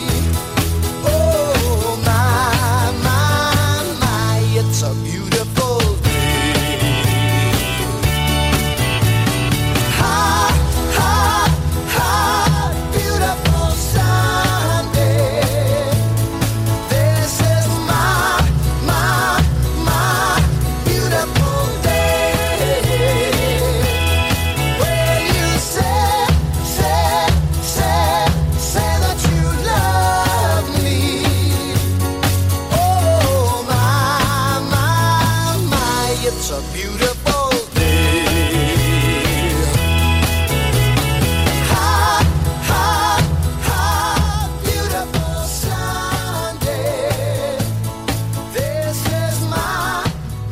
Oh, my, it's a beautiful day. Ha, ha, ha, beautiful Sunday. This is my beautiful day. When you say that you love me. Oh, my, it's a beautiful day. Ha, ha, ha, beautiful Sunday. This is my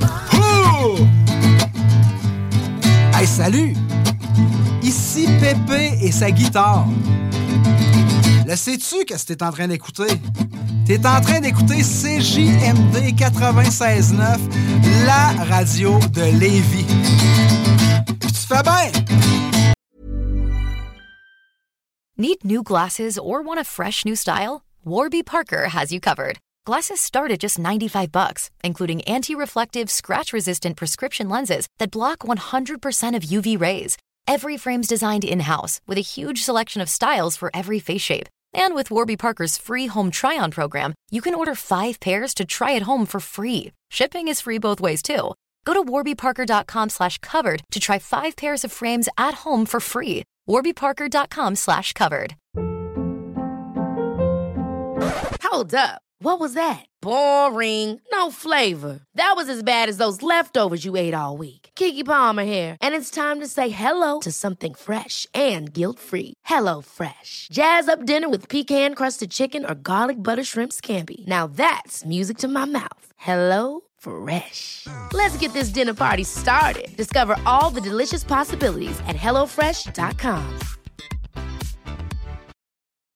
Hey, salut! Ici Pépé et sa guitare. Le sais-tu qu'est-ce que t'es en train d'écouter? T'es en train d'écouter CJMD 96.9, la radio de Lévis. Puis tu fais bien! Need new glasses or want a fresh new style? Warby Parker has you covered. Glasses start at just $95, including anti-reflective, scratch-resistant prescription lenses that block 100% of UV rays. Every frame's designed in-house with a huge selection of styles for every face shape. And with Warby Parker's free home try-on program, you can order 5 pairs to try at home for free. Shipping is free both ways, too. Go to warbyparker.com/covered to try 5 pairs of frames at home for free. warbyparker.com/covered. Hold up. What was that? Boring. No flavor. That was as bad as those leftovers you ate all week. Keke Palmer here, and it's time to say hello to something fresh and guilt-free. Hello Fresh. Jazz up dinner with pecan-crusted chicken or garlic butter shrimp scampi. Now that's music to my mouth. Hello Fresh. Let's get this dinner party started. Discover all the delicious possibilities at HelloFresh.com.